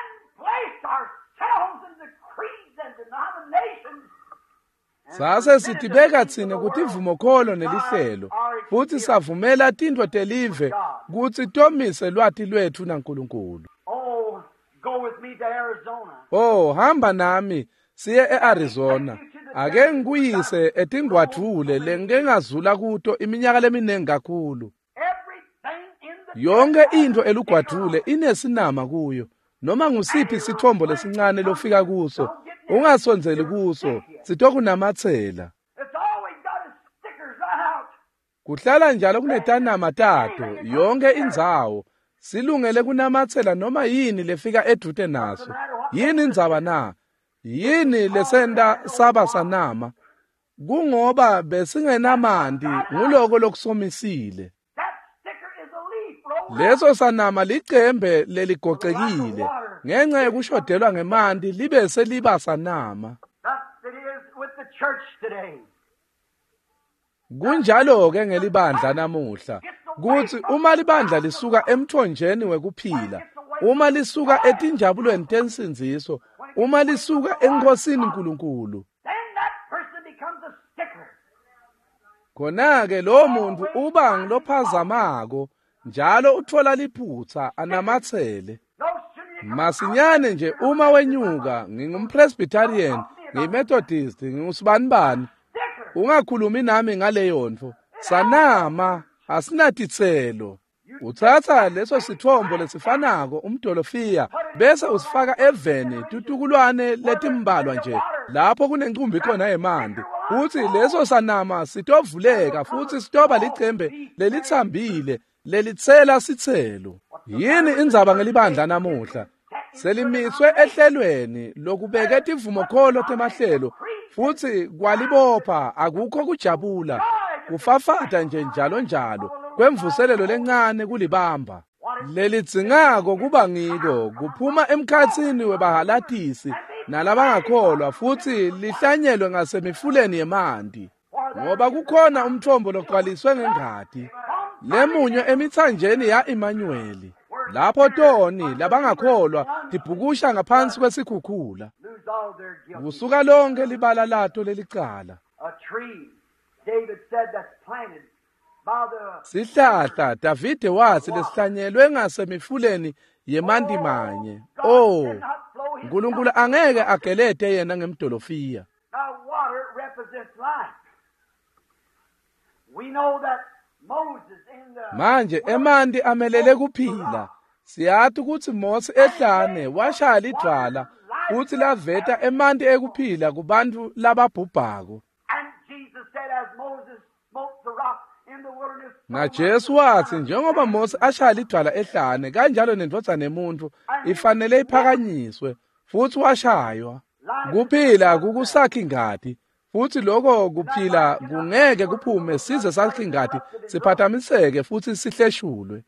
Sase sitibeka thina ukuthi ivumo kholo nelihlelo futhi savumela tintwe telive ukuthi tomise lwati lwethu naNkulunkulu. Hamba nami siye eArizona. Ake ngikuyise etingwadvule lengengazula kuto iminyaka leminingi kakhulu. Yonke into elugwadvule inesinama kuyo. Noma ngusiphi isithombo lesincane lofika kuso, ungasonzeli kuso, sitokunamathela. Kuhlala njalo kunetanama tato, yonke indzawo, silungele kunamathela noma yini lefika edute naso. Yini indzaba na? Yini lesenda saba sanama? Kungoba besingenamanti nguloko lokusomisile. Leso sanama licembe leligocekile ngenxa yokushodelwa ngemanti libe seliba sanama. Kunjalo ke ngelibandla namuhla kuthi uma libandla lisuka emthonjeni wekuphila, uma lisuka etinjabulweni tensinziso, uma lisuka enkosini uNkulunkulu, khona-ke lo muntu uba ngilophazamako njalo uthola liphutha anamathele. Masinyane nje uma wenyuka ngingumpresbyterian, ngiyimethodist, ngingusbanibani, ungakhulumi nami ngaleyo nto. Sanama asinatitselo. Uthatha leso sithombo lesifanako umdolofiya bese usifaka eveni tutukulwane letimbalwa nje lapho kunencumbi khona emanti. Uthi leso sanama sitovuleka futhi sitoba licembe lelithambile lelitsela sithelo. Yini indzaba ngelibandla namuhla? Selimiswe ehlelweni lokubeka ivumo kholo temahlelo futhi kwalibopha akukho kujabula, kufafata nje njalo njalo kwemvuselelo lencane kulibamba. Lelidzingako kuba ngiko kuphuma emkhatsini webahalatisi nalabangakholwa futhi lihlanyelwe ngasemifuleni yemanti, ngoba kukhona umthombo loqaliswe ngengadi lemunyo emithanjeni ya Emmanuel, lapho toni labangakholwa tibhukusha ngaphansi kwesikhukhula. Kusuka lonke libala lato lelicala. Sihlahla Davide wathi lesihlanyelwe ngasemifuleni yemandimanye. Nkulunkulu angeke agelede yena ngemdolofiya. Manje emanti amelele kuphila. Siyathi ukuthi Mose ehlane washaya lidwala uthi laveta emanti ekuphila kubantu lababhubhako. Na Jesu wathi njengoba Mose ashaya lidwala ehlane kanjalo nendodana yomuntu ifanele iphakanyiswe futhi washaywa. Kuphila kukusakha ingadi futhi lokho kuphila kungeke kuphume size sakhe ingadi siphathamiseke futhi sihleshulwe.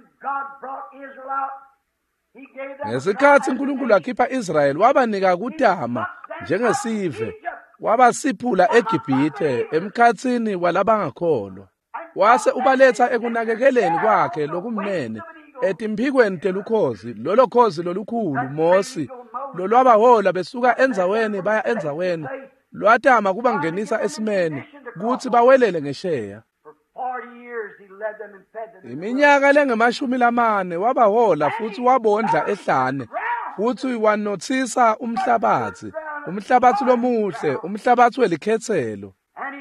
Ngesikhathi uNkulunkulu akhipha Israyeli wabanika kuTama njengesive, wabasiphula eGibhithe emkhatsini walabangakholwa. Wase ubaletha ekunakekeleni kwakhe lokumnene etimphikweni telukhozi, lolo khozi lolukhulu Mosi lolwabahola besuka enzaweni baya enzaweni, lwatama kubangenisa esimeni kuthi bawelele ngesheya. Iminyaka lengemashumi wabahola futhi wabondla ehlane futhi wanothisa umhlabathi lomuhle, umhlabathi welikhethelo.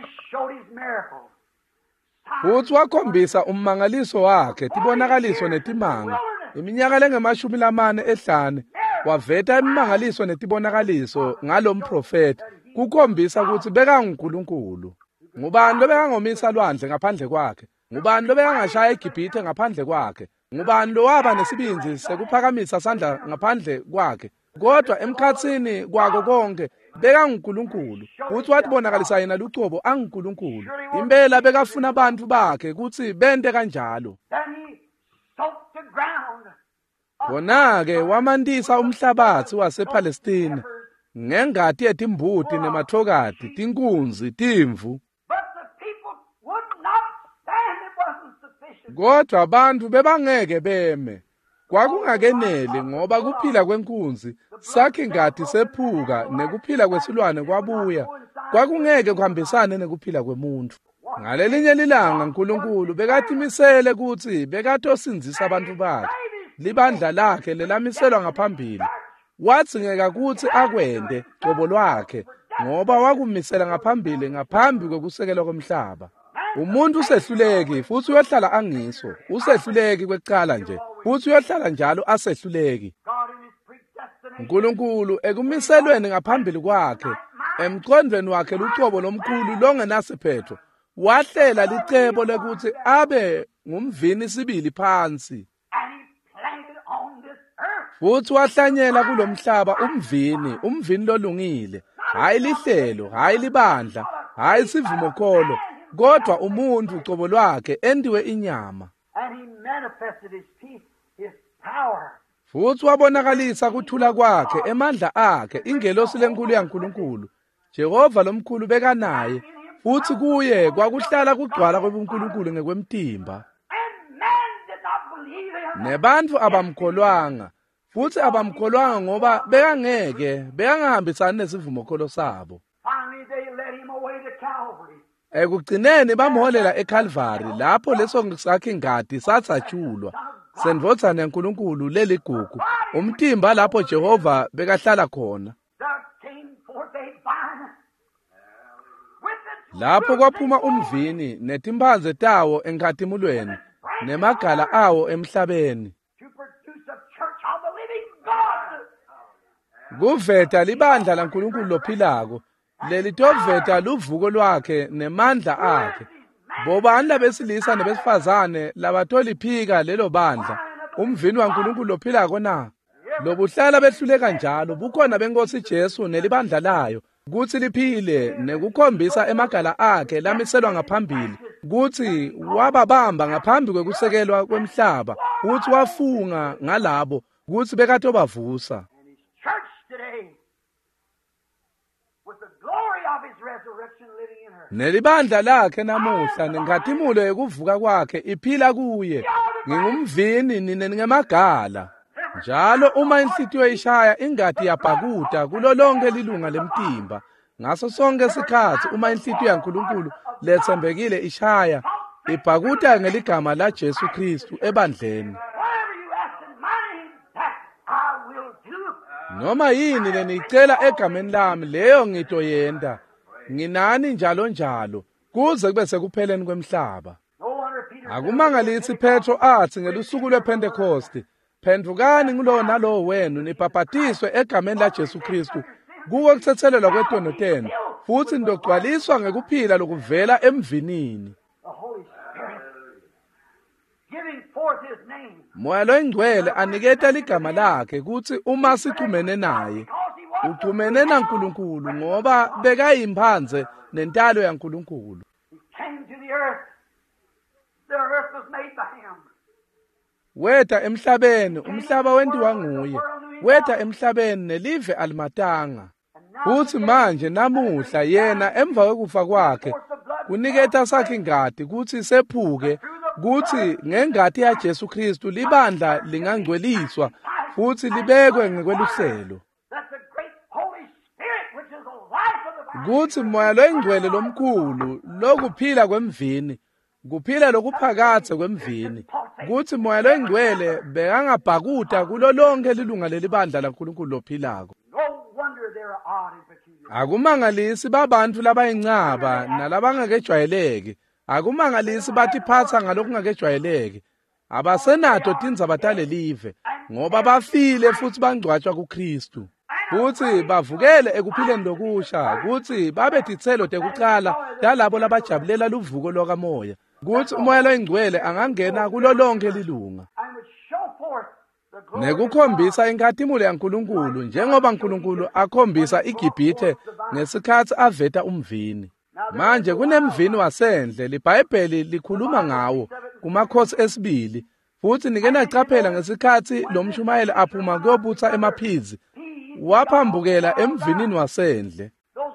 Futhi wakhombisa ummangaliso wakhe, tibonakaliso netimanga. Iminyaka lengemashumi ehlane waveta imimangaliso netibonakaliso ngalomprofeti kukhombisa ukuthi beka uNkulunkulu. Ngubani lobekangomisa lwandle ngaphandle kwakhe? Ngubani lobekangashaya eGibhithe ngaphandle kwakhe? Ngubani lowaba nesibinzi sekuphakamisa sandla ngaphandle kwakhe? Kodwa emkhatsini kwako konke bekaNguNkulunkulu. Uthi wathi bonakalisa yena lucobo anguNkulunkulu. Impela bekafuna abantu bakhe ukuthi bente kanjalo. Khona-ke wamandisa umhlabathi wasePalestina ngengadi yetimbuti nemathokadi, tinkunzi, timvu. Kodwa abantu bebangeke beme. Kwakungakeneli ngoba kuphila kwenkunzi sakhe ingadi sephuka nekuphila kwesilwane kwabuya. Kwakungeke kuhambisane nekuphila kwemuntu. Ngalelinye ilanga uNkulunkulu bekathimisele ukuthi bekatosinzisa abantu bakhe. Libandla lakhe lelamiselwa ngaphambili. Wathingeka ukuthi akwende qobo lwakhe ngoba wakumisela ngaphambili ngaphambi kwekusekelwa komhlaba. Umuntu usehluleki futhi uyohlala angiso. Usehluleki kwekuqala nje futhi uyohlala njalo asehluleki. uNkulunkulu ekumiselweni ngaphambili kwakhe emqondweni wakhe lucobo lomkhulu longenasiphetho wahlela licebo lekuthi abe ngumvini sibili phansi. Futhi wahlanyela kulomhlaba umvini lolungile, hayi lihlelo, hayi libandla, hayi sivumokholo, kodwa umuntu ucobo lwakhe endiwe inyama. Futhi wabonakalisa kuthula kwakhe emandla akhe ingelosi lenkulu yaNkulunkulu. Jehova lomkhulu bekanaye, futhi kuye kwakuhlala kugcwala kobuNkulunkulu ngekwemtimba. Nebantu abamkholwanga, futhi abamkholwanga ngoba bekangahambisani nesivumokholo sabo. Ekugcineni bamholela eCalvary lapho leso sakhe ingadi satsatshulwa. Sendvodzana yaNkulunkulu leligugu, umtimba lapho Jehova bekahlala khona. Lapho kwaphuma umvini netimpanze tawo enkathimulweni nemagala awo emhlabeni. Kuveta libandla laNkulunkulu lophilako, lelitoveta luvuko lwakhe nemandla akhe. Bobani labesilisa nebesifazane labatoliphika lelo bandla, umvini waNkulunkulu lophilako na? Lobuhlala behluleka njalo bukhona beNkosi Jesu nelibandla layo, kuthi liphile nekukhombisa emagala akhe lamiselwa ngaphambili, kuthi wababamba ngaphambi kwekusekelwa kwemhlaba, uthi wafunga ngalabo, kuthi bekatobavusa. Nelibandla lakhe namuhla nenkathimulo yekuvuka kwakhe iphila kuye. Ngingumvini nine ngemagala. Njalo uma inhlitiyo ishaya ingadi yabhakuda kulo lonke lilunga lemtimba. Ngaso sonke isikhathi uma inhlitiyo yaNkulunkulu lethembekile ishaya, ibhakuda ngeligama la Jesu Kristu ebandleni. Noma yini lenicela egameni lami leyo ngito yenda. Nginani njalo njalo kuze kube sekupheleni kwemhlaba. Akumangalisi Petro athi ngelusuku lwePentecost, phendukani ngulo nalo wenu nibhaphatiswe egameni la Jesu Kristu kuwo kuthethelelwa kwetonoteni, futhi ndogcwaliswa ngekuphila lokuvela emvinini. Moya loyingcwele aniketa ligama lakhe kuthi uma sichumene naye, uchumene naNkulunkulu ngoba bekayimphanze nentalo yaNkulunkulu. Weta emhlabeni, umhlaba wendiwa nguye. Weta emhlabeni nelive alimatanga. Futhi manje namuhla yena emva kwekufa kwakhe uniketa sakhe ingadi kuthi sephuke, kuthi ngengadi yaJesu Kristu libandla lingangcweliswa futhi libekwe ngekweluhlelo. Kuthi moya loyingcwele lomkhulu lokuphila kwemvini, kuphila lokuphakathe kwemvini, kuthi moya loyingcwele bekangabhakuda kulo lonke lilunga lelibandla laNkulunkulu lophilako. Akumangalisi babantu labayincaba nalabangakejwayeleki, akumangalisi batiphatha ngalokungakejwayeleki. Abasenato tindzaba talelive ngoba bafile futhi bangcwatshwa kuKristu. futhi bavukele ekuphileni lokusha, kuthi babe tithelo tekuqala talabo labajabulela luvuko lokamoya, kuthi umoya loyingcwele angangena kulo lonke lilunga nekukhombisa inkathimulo yaNkulunkulu, njengoba uNkulunkulu akhombisa iGibhithe ngesikhathi aveta umvini. Manje kunemvini wasendle, liBhayibheli likhuluma ngawo kuMakhosi esibili, futhi nike nacaphela ngesikhathi lo mshumayeli aphuma kuyobutha emaphizi, waphambukela emvinini wasendle.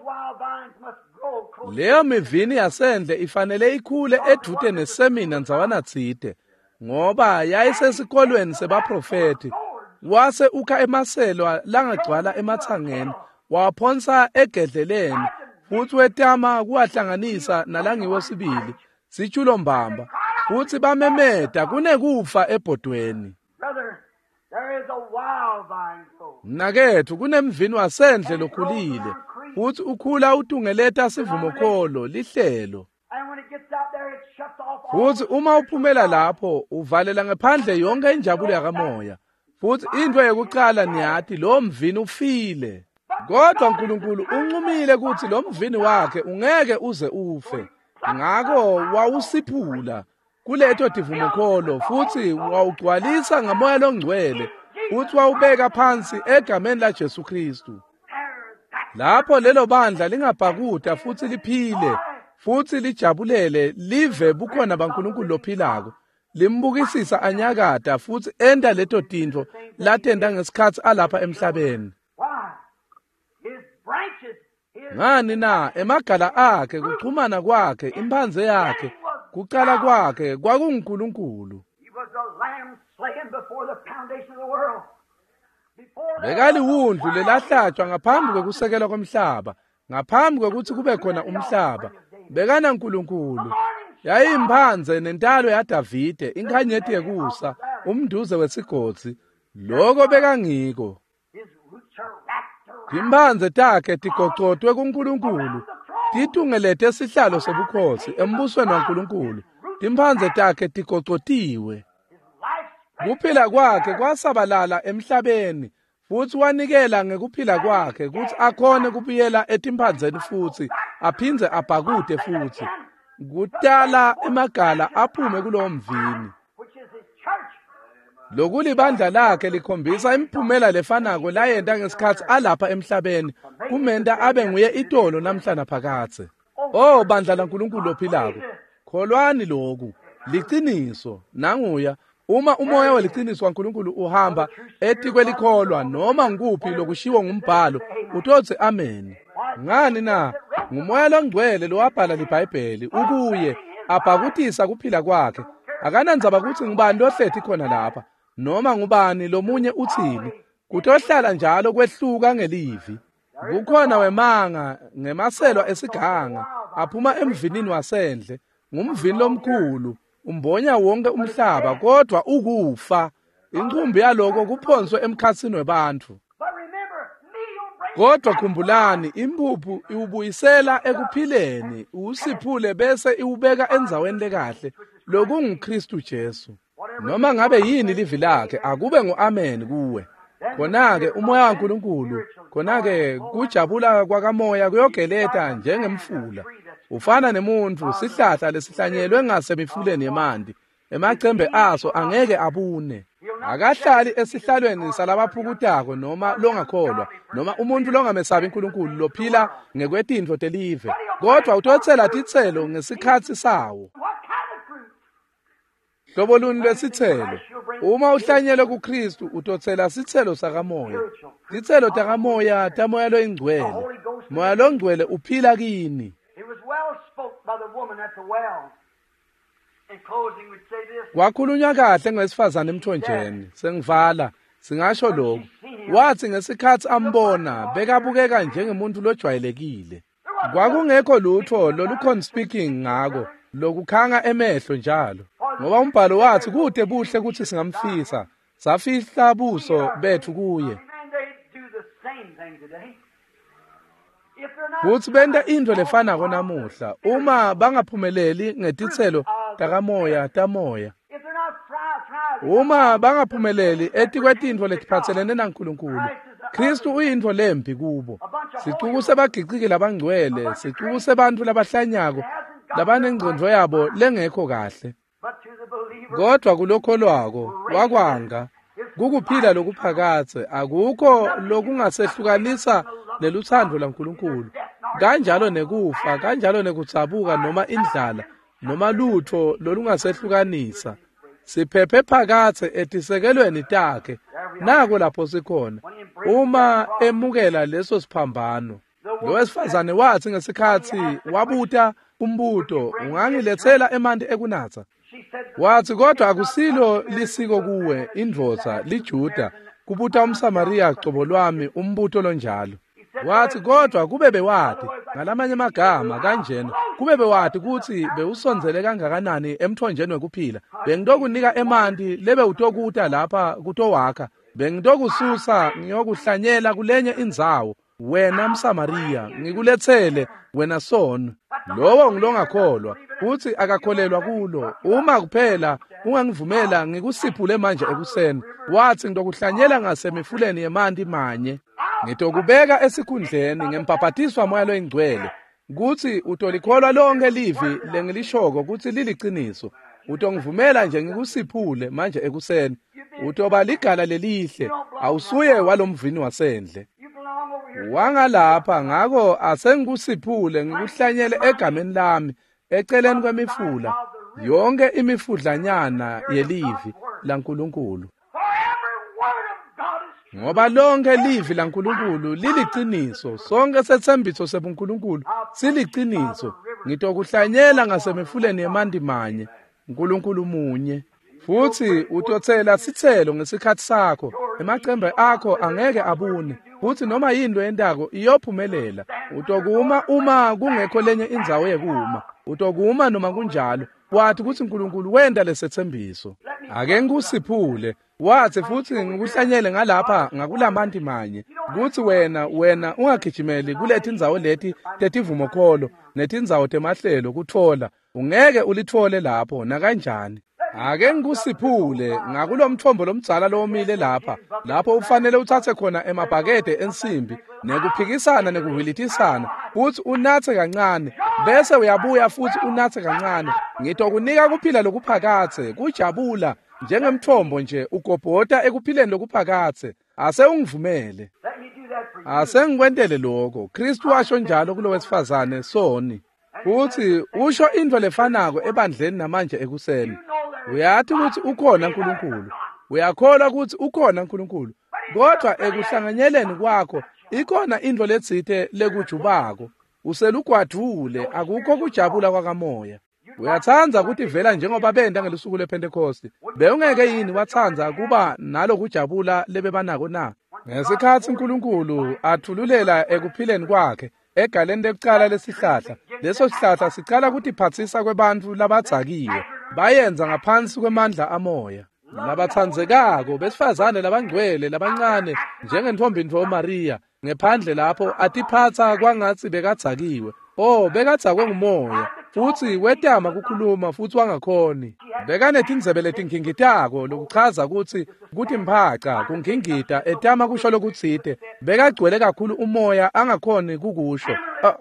Leyo mivini yasendle ifanele ikhule eduze nesemina nzawana thide, ngoba yayisesikolweni sebaprofeti. Wase ukha emaselwa langagcwala emathangeni, waphonsa egedleleni, futhi wetama kuwahlanganisa nalangiwesibili sichulo mbamba, futhi bamemeda kunekufa ebhodweni. Mnakethu kunemvini wasendle lokhulile, futhi ukhula utungeleta sivumokholo lihlelo. Futhi uma uphumela lapho uvalela ngaphandle yonke injabulo yakamoya, futhi into yokuqala niyathi lo mvini ufile. Kodwa uNkulunkulu uncumile ukuthi lo mvini wakhe ungeke uze ufe, ngakho wawusiphula kuletho divumokholo, futhi wawugcwalisa ngamoya longcwele, futhi wawubeka phansi egameni laJesu Kristu. Lapho lelo bandla lingabhakuda futhi liphile, futhi lijabulele live bukhona baNkulunkulu lophilako, limbukisisa anyakada futhi enda leto tinto latenda ngesikhathi alapha emhlabeni. Ngani na emagala akhe, kuxhumana kwakhe, imphanze yakhe, kuqala kwakhe kwakunguNkulunkulu. Bekaliwundlu lelahlatshwa ngaphambi kwekusekelwa komhlaba, ngaphambi kwekuthi kube khona umhlaba. Bekana uNkulunkulu, yayimphanze nentalo yaDavide, inkanyeti yekusa, umduze wesigodzi, lokho bekangiko. Imphanze takhe tigoqotwe kuNkulunkulu, titungelete isihlalo sobukhosi embusweni waNkulunkulu. Imphanze takhe tigoqotiwe. Kuphila kwakhe kwasabalala emhlabeni, futhi wanikela ngekuphila kwakhe ukuthi akhone kubuyela etimpanzeni futhi aphindze abhakude futhi kutala emagala aphume kulowo mvini. Lokulibandla lakhe likhombisa imiphumela lefanako layenda ngesikhathi alapha emhlabeni, kumenta abe nguye itolo namhlanje phakathe. Oh bandla laNkulunkulu lophilako, kholwani lokhu, liqiniso nanguya. Uma umoya weliqiniso kaNkulunkulu uhamba etikwelikholwa noma ngikuphi lokushiwo ngumbhalo, utothi amen. Ngani na ngumoya longcwele lowabhala liBhayibheli ukuye abhakutisa kuphila kwakhe. Akanandzaba ukuthi ngubani lohlethi khona lapha, noma ngubani lomunye uthini, kutohlala njalo kwehluka ngelivi. Kukhona wemanga ngemaselwa esiganga aphuma emvinini wasendle, ngumvini lomkhulu, umbonya wonke umhlaba, kodwa ukufa. Inqumbi yaloko kuphonswe emkhatsini webantu. Kodwa khumbulani, impuphu iwubuyisela ekuphileni, usiphule bese iwubeka enzaweni lekahle, lokunguKristu Jesu. Noma ngabe yini livi lakhe, akube ngu-amen kuwe. Khona-ke umoya kaNkulunkulu, khona-ke kujabula kwakamoya kuyogeleta njengemfula. Ufana nemuntu sihlahla lesihlanyelwe ngasemifuleni yemanti, emacembe aso angeke abune. Akahlali esihlalweni salabaphukutako noma longakholwa, noma umuntu longamesabi uNkulunkulu lophila ngekwetinto telive, kodwa utothela titselo ngesikhathi sawo. Hlobo luni lwesithelo? Uma uhlanyele kuKristu utothela sithelo sakamoya. Titselo takamoya, tamoya loyingcwele. Moya longcwele uphila kini. Kwakhulunywa kahle ngowesifazane emthonjeni, sengivala, singasho lokho. Wathi ngesikhathi ambona, bekabukeka njengemuntu lojwayelekile. Kwakungekho lutho lolukhona speaking ngako, lokukhanga emehlo njalo. Ngoba umbhalo wathi kude buhle ukuthi singamfisa, safihla buso bethu kuye. Futhi benda into lefanako namuhla, uma bangaphumeleli ngetitselo takamoya tamoya. Uma bangaphumeleli etikwetinto letiphatselene naNkulunkulu, Kristu uyinto lempi kubo. Sicuku sebagicike labangcwele, sicuku sebantu labahlanyako, labanengqondo yabo lengekho kahle. Kodwa kulokholwako wakwanga kukuphila lokuphakathe, akukho lokungasehlukanisa leluthando laNkulunkulu. Kanjalo nekufa, kanjalo nekutsabuka noma indlala, noma lutho lolungasehlukanisa. Siphephe phakathe etisekelweni takhe. Nako lapho sikhona. Uma emukela leso siphambano, lo wesifazane wathi ngesikhathi wabuta umbuto, ungangilethela emanti ekunatha. Wathi kodwa akusilo lisiko kuwe indvodza liJuda kubuta umSamariya qobo lwami umbuto lonjalo. Wathi kodwa kube bewati ngalamanye amagama kanjena, kube bewati ukuthi bewusonzele kangakanani emthonjeni wekuphila. Bengitokunika emanti lebe utokuta lapha kutowakha, bengitokususa ngiyokuhlanyela kulenye indzawo. Wena mSamariya ngikulethele wena sono. Lowo ngilongakholwa uthi akakholelwa kulo. Uma kuphela ungangivumela ngikusiphule manje ekuseni. Wathi ngitokuhlanyela ngasemifuleni yemanti manye. Ngitokubeka esikhundleni ngempaphatiswa moya loyingcwele. Kuthi utolikholwa lonke livi lengilishoko ukuthi liliqiniso. Utongivumela nje ngikusiphule manje ekuseni. Utoba ligala lelihle, awusuye walomvini wasendle. Wangalapha ngako asengikusiphule ngikuhlanyele egameni lami eceleni kwemifula yonke imifudlanyana yelivi laNkulunkulu. Ngoba lonke livi laNkulunkulu liliqiniso, sonke sethembiso sebuNkulunkulu siliqiniso. Ngitokuhlanyela ngasemifuleni yemanti manye, uNkulunkulu munye. Futhi utothela sithelo ngesikhathi sakho, emacembe akho angeke abune. Futhi noma yinto yendako iyophumelela. Utokuma uma kungekho lenye indzawo yekuma. Utokuma noma kunjalo. Wathi ukuthi uNkulunkulu wenda lesethembiso. Ake ngikusiphule. Wathi futhi ngikuhlanyele ngalapha ngakulamanti manye. Kuthi wena ungagijimeli kulethi indzawo leti tetivumo kholo netindzawo temahlelo kuthola. Ungeke ulithole lapho na kanjani. Ake ngikusiphule ngakulomthombo lomdzala lomile lapho ufanele uthathe khona emabhakede ensimbi nekuphikisana nekuhwilitisana futhi unathe kancane bese uyabuya futhi unathe kancane. Ngitokunika kuphila lokuphakathe kujabula njengemthombo nje ugobhoda ekuphileni lokuphakathe. Ase ungivumele, ase ngikwentele lokho. Kristu washo njalo kulo wesifazane soni. Futhi usho into lefanako ebandleni namanje ekuseni. Uyathi ukuthi ukhona uNkulunkulu. Uyakholwa ukuthi ukhona uNkulunkulu. Kodwa ekuhlanganyeleni kwakho ikhona into letsithe lekujubako. Uselugwadule akukho kujabula kwakamoya. Uyathanza ukuthi vela njengoba benda ngelusuku lePentecost. Bewungeke yini wathanza kuba nalo kujabula lebebanako na? Ngesikhathi uNkulunkulu athululela ekuphileni kwakhe egaleni lekucala lesihlahla. Leso sihlahla sicala ukutiphathisa kwebantu labatsakiwe. Bayenza ngaphansi kwemandla amoya. Labathandzekako besifazane labangcwele labancane njengentombi Maria ngephandle lapho atiphatha kwangathi bekadzakiwe. Bekadzakwe ngumoya futhi wetama kukhuluma futhi wangakhoni. Bekanetindzebe letinkingitako lokuchaza ukuthi mphaca kungingita etama kusho lokutsite. Bekagcwele kakhulu umoya angakhoni kukusho.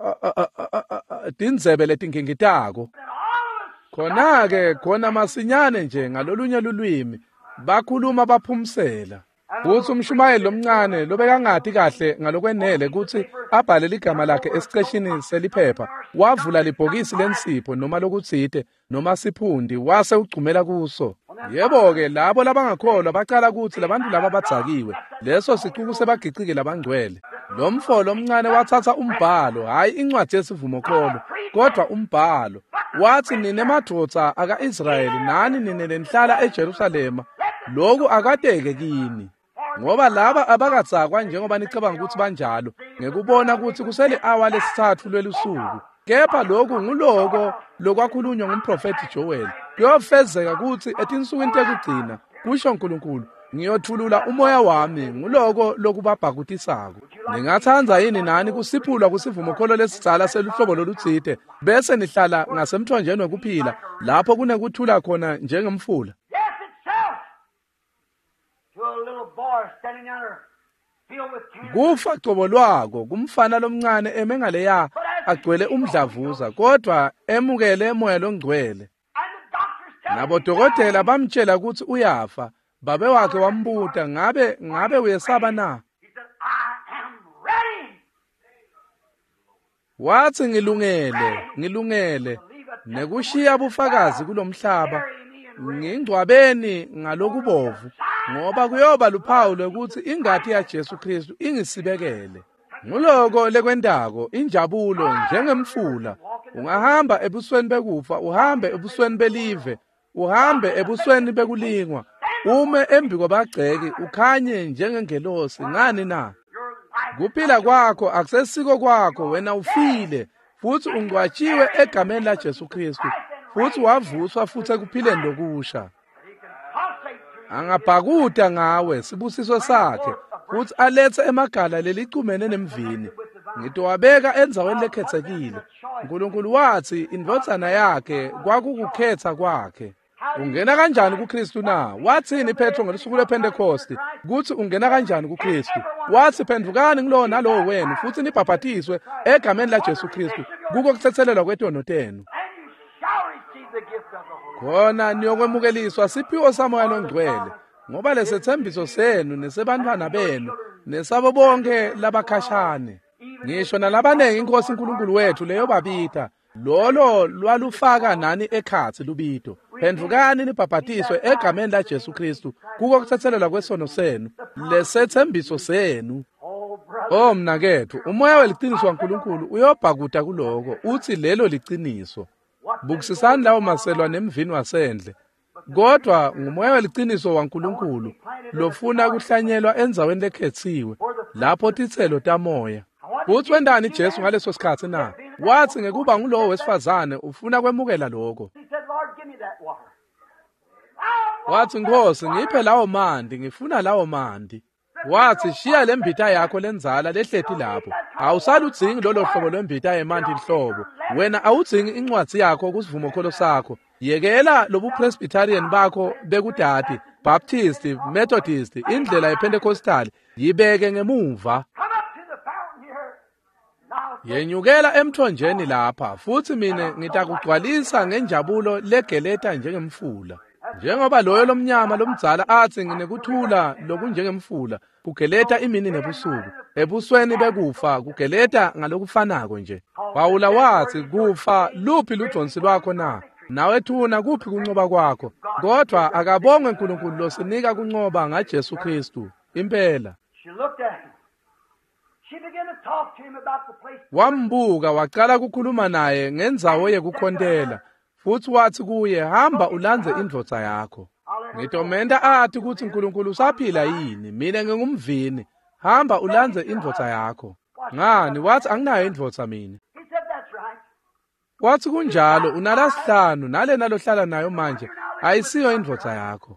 Tindzebe letinkingitako. Khona-ke khona masinyane nje ngalolunye lulwimi bakhuluma baphumsela. Futhi umshumayeli lomncane lobekangadi kahle ngalokwenele ukuthi abhale igama lakhe esiqeshini seliphepha wavula libhokisi lensipho noma lokutsite noma siphundi wase ugcumela kuso. Yebo-ke labo labangakholwa bacala ukuthi labantu laba badzakiwe. Leso sicuku sebagicike labangcwele. Lo mfolo omncane wathatha umbhalo, hayi incwadi yesivumo kholo, kodwa umbhalo. Wathi nine madvodza aka-Israyeli nani nine lenhlala eJerusalema, lokhu akateke kini. Ngoba laba abakadzakwa njengoba nicabanga ukuthi banjalo, ngekubona ukuthi kusele awa lesithathu lwelusuku. Kepha lokhu nguloko lokwakhulunywa ngumprofeti Joel. Kuyofezeka ukuthi etinsukwini tekugcina, kusho uNkulunkulu, ngiyothulula umoya wami nguloko lokubabhakutisako. Ningathanza yini nani kusiphulwa kusivumo kholo lesicala seluhlobo lolutsite, bese nihlala ngasemthonjeni wekuphila lapho kunekuthula khona njengemfula? Yes, itself. To a little boy standing under kufa qobo lwako kumfana lomncane eme ngaleya agcwele umdlavuza kodwa emukele emoya longcwele. Nabodokotela bamtshela ukuthi uyafa. Babe wakhe wambuta ngabe uyesaba na? Wathi ngilungele nekushiya bufakazi kulomhlaba ngingcwabeni ngalokubovu ngoba kuyoba luphawu lokuthi ingati yaJesu Kristu ingisibekele. Nguloko lekwendako injabulo njengemfula ungahamba ebusweni bekufa uhambe ebusweni belive uhambe ebusweni bekulingwa ume embi kwabagceki ukhanye njengengelosi. Ngani na? Kuphila kwakho akusesiko kwakho wena ufile futhi ungcwatshiwe egameni laJesu Kristu futhi wavuswa futhi ekuphileni lokusha. Angabhakuda ngawe sibusiso sakhe futhi alethe emagala lelicumene nemvini. Ngitowabeka enzaweni lekhethekile. uNkulunkulu wathi indodana yakhe kwakukukhetha kwakhe. Ungena kanjani kuKristu na? Wathini Petro ngosuku lePentecost? Kuthi ungena kanjani kuKristu? Wathi phendukani kulo nalo wenu futhi nibhaphathiswe egameni laJesu Kristu kuko kuthethelelwa kwetono tenu. Khona niyokwemukeliswa siphiwo samoya longcwele ngoba lesethembiso senu nesebantwana benu nesabo bonke labakhashane. Ngisho nalabanengi inkosi uNkulunkulu wethu leyo babita lolo lwalufaka nani ekhathi lubito. Phendukani nibhaphathiswe egameni laJesu Kristu kuko kuthethelelwa kwesono senu lesethembiso senu. Mnakethu umoya weliqiniso kaNkulunkulu uyobhakuda kuloko uthi lelo liqiniso. Bukisisani lawo maselwa nemvini wasendle. Kodwa ngumoya weliqiniso waNkulunkulu lofuna kuhlanyelwa enzaweni lekhethiwe lapho tithelo tamoya. Uthi wendani Jesu ngaleso sikhathi na? Wathi ngekuba ngulowo wesifazane ufuna kwemukela lokho. Wathi Nkosi ngiphe lawo mandi ngifuna lawo mandi. Wathi shiya lembita yakho lenzala lehlethi lapho. Awusaludzingi lolo hlobo lwembita yemandi inhlobo. Wena awudzingi incwadi yakho kusivumo kholo sakho. Yekela lobu Presbyterian bakho bekudadi, Baptist, Methodist, indlela yePentecostal yibeke ngemuva. Yenyukela emthonjeni lapha futhi mina ngitakugcwalisa ngenjabulo legeleta njengemfula. Njengoba loyo lomnyama lomdzala athi nginekuthula lokunjengemfula kugeleta imini nebusuku ebusweni bekufa kugeleta ngalokufanako nje. Pawula wathi kufa luphi lujonsi lwakho na? Nawe thuna kuphi kuncoba kwakho? Kodwa akabongwe uNkulunkulu losinika kuncoba ngaJesu Kristu impela. Wambuka waqala ukukhuluma naye ngendzawo yekukhontela futhi wathi kuye hamba ulandze indvodza yakho. Ngitomenda athi ukuthi uNkulunkulu usaphila yini mina ngingumvini. Hamba ulandze indvodza yakho. Ngani? Wathi anginayo indvodza mina. Wathi kunjalo unalasihlanu nalena lohlala nayo manje ayisiyo indvodza yakho.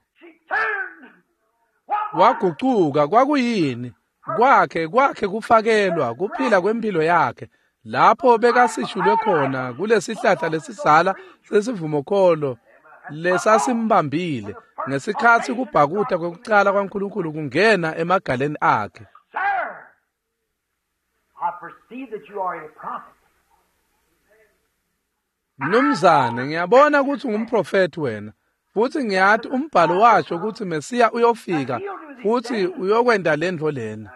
Waguquka kwakuyini? Kwakhe kufakelwa kuphila kwempilo yakhe lapho bekasishulwe khona kulesihlahla lesizala sesivumo kholo lesasimbambile ngesikhathi kubhakuda kwekucala kwaNkulunkulu kungena emagaleni akhe. Mnumzane ngiyabona ukuthi ungumprofeti wena futhi ngiyathi umbhalo washo ukuthi Mesiya uyofika futhi uyokwenda lendvo lena.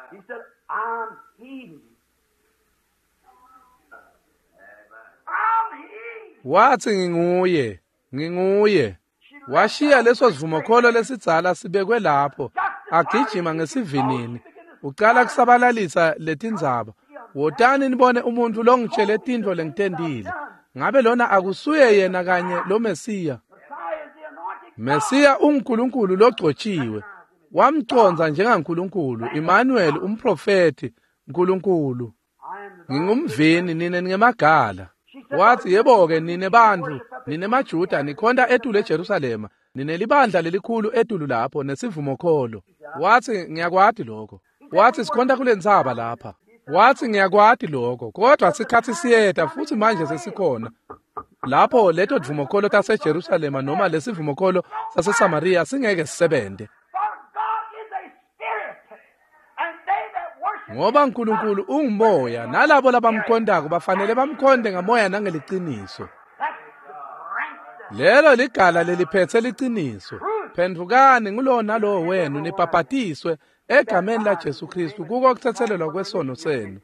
Wathi nginguye. Washiya leso sivumo kholo lesidzala sibekwe lapho agijima ngesivinini uqala kusabalalisa letindzaba. Wotani nibone umuntu longitshele tintfo lengitendile. Ngabe lona akusuye yena kanye lo Mesiya. Mesiya uNkulunkulu logcotshiwe. Wamconza njengaNkulunkulu, Emmanuel umprofeti Nkulunkulu. Ngingumvini nine ngemagala. Wathi yebo-ke nine bantu, nine maJuda nikhonda etulu eJerusalema, nine libandla lelikhulu etulu lapho nesivumo kholo. Wathi ngiyakwati lokho. Wathi sikhonda kule ndzaba lapha. Wathi ngiyakwati lokho, kodwa sikhathi siyeda futhi manje sesikhona. Lapho leto sivumo kholo taseJerusalema noma lesivumo kholo saseSamaria singeke sisebente. ngoba uNkulunkulu ungumoya nalabo labamkhondako bafanele bamkhonde ngamoya nangeliqiniso. Lelo ligala leliphethe liqiniso. Phendukani ngulo nalo wenu nibhabhatiswe egameni laJesu Kristu kuko kuthethelelwa kwesono senu.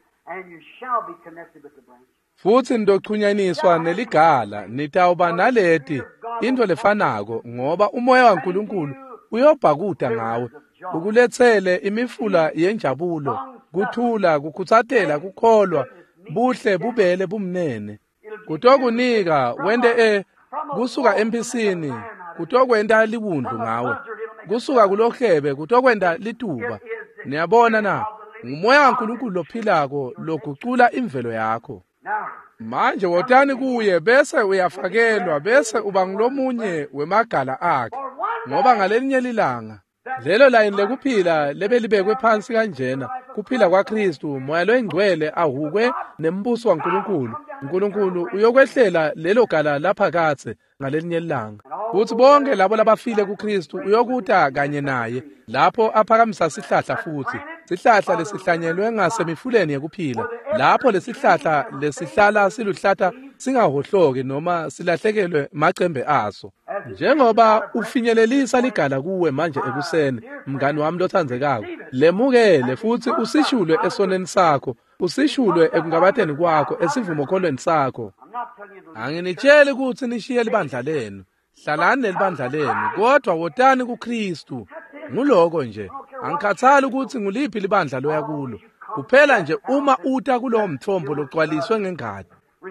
Futhi nidochunyaniswa neligala nitawuba naleti into lefanako ngoba umoya waNkulunkulu uyobhakuda ngawe ukulethele imifula yenjabulo, kuthula, kukhuthathela, kukholwa, buhle, bubele, bumnene. Kutokunika wende kusuka empisini, kutokwenda liwundlu ngawe. Kusuka kulohlebe, kutokwenda lituba. Niyabona na, umoya waNkulunkulu lophilako logucula imvelo yakho. Manje wotani kuye bese uyafakelwa bese uba ngulomunye wemagala akhe. Ngoba ngalelinye ilanga lelo layini lekuphila lebe libekwe phansi kanjena kuphila kwaKristu moya loyingcwele ahukwe nembuso waNkulunkulu. uNkulunkulu uyokwehlela lelo gala lapha katse ngalelinye ilanga. Futhi bonke labo labafile kuKristu uyokuta kanye naye lapho aphakamisa sihlahla futhi. Sihlahla lesihlanyelwe ngasemifuleni yekuphila. Lapho lesihlahla lesihlala siluhlata singahohloki noma silahlekelwe macembe aso. Njengoba ufinyelelisa ligala kuwe manje ekuseni, mngani wami lothandzekako, lemukele futhi usishulwe esoneni sakho, usishulwe ekungabatheni kwakho, esivumokholweni sakho. Anginitsheli ukuthi nishiye libandla lenu, hlalani nelibandla lenu, kodwa wotani kuKristu. Nguloko nje, angikhathali ukuthi nguliphi libandla loya kulo. Kuphela nje uma uta kulowo mthombo logcwaliswe ngengadi.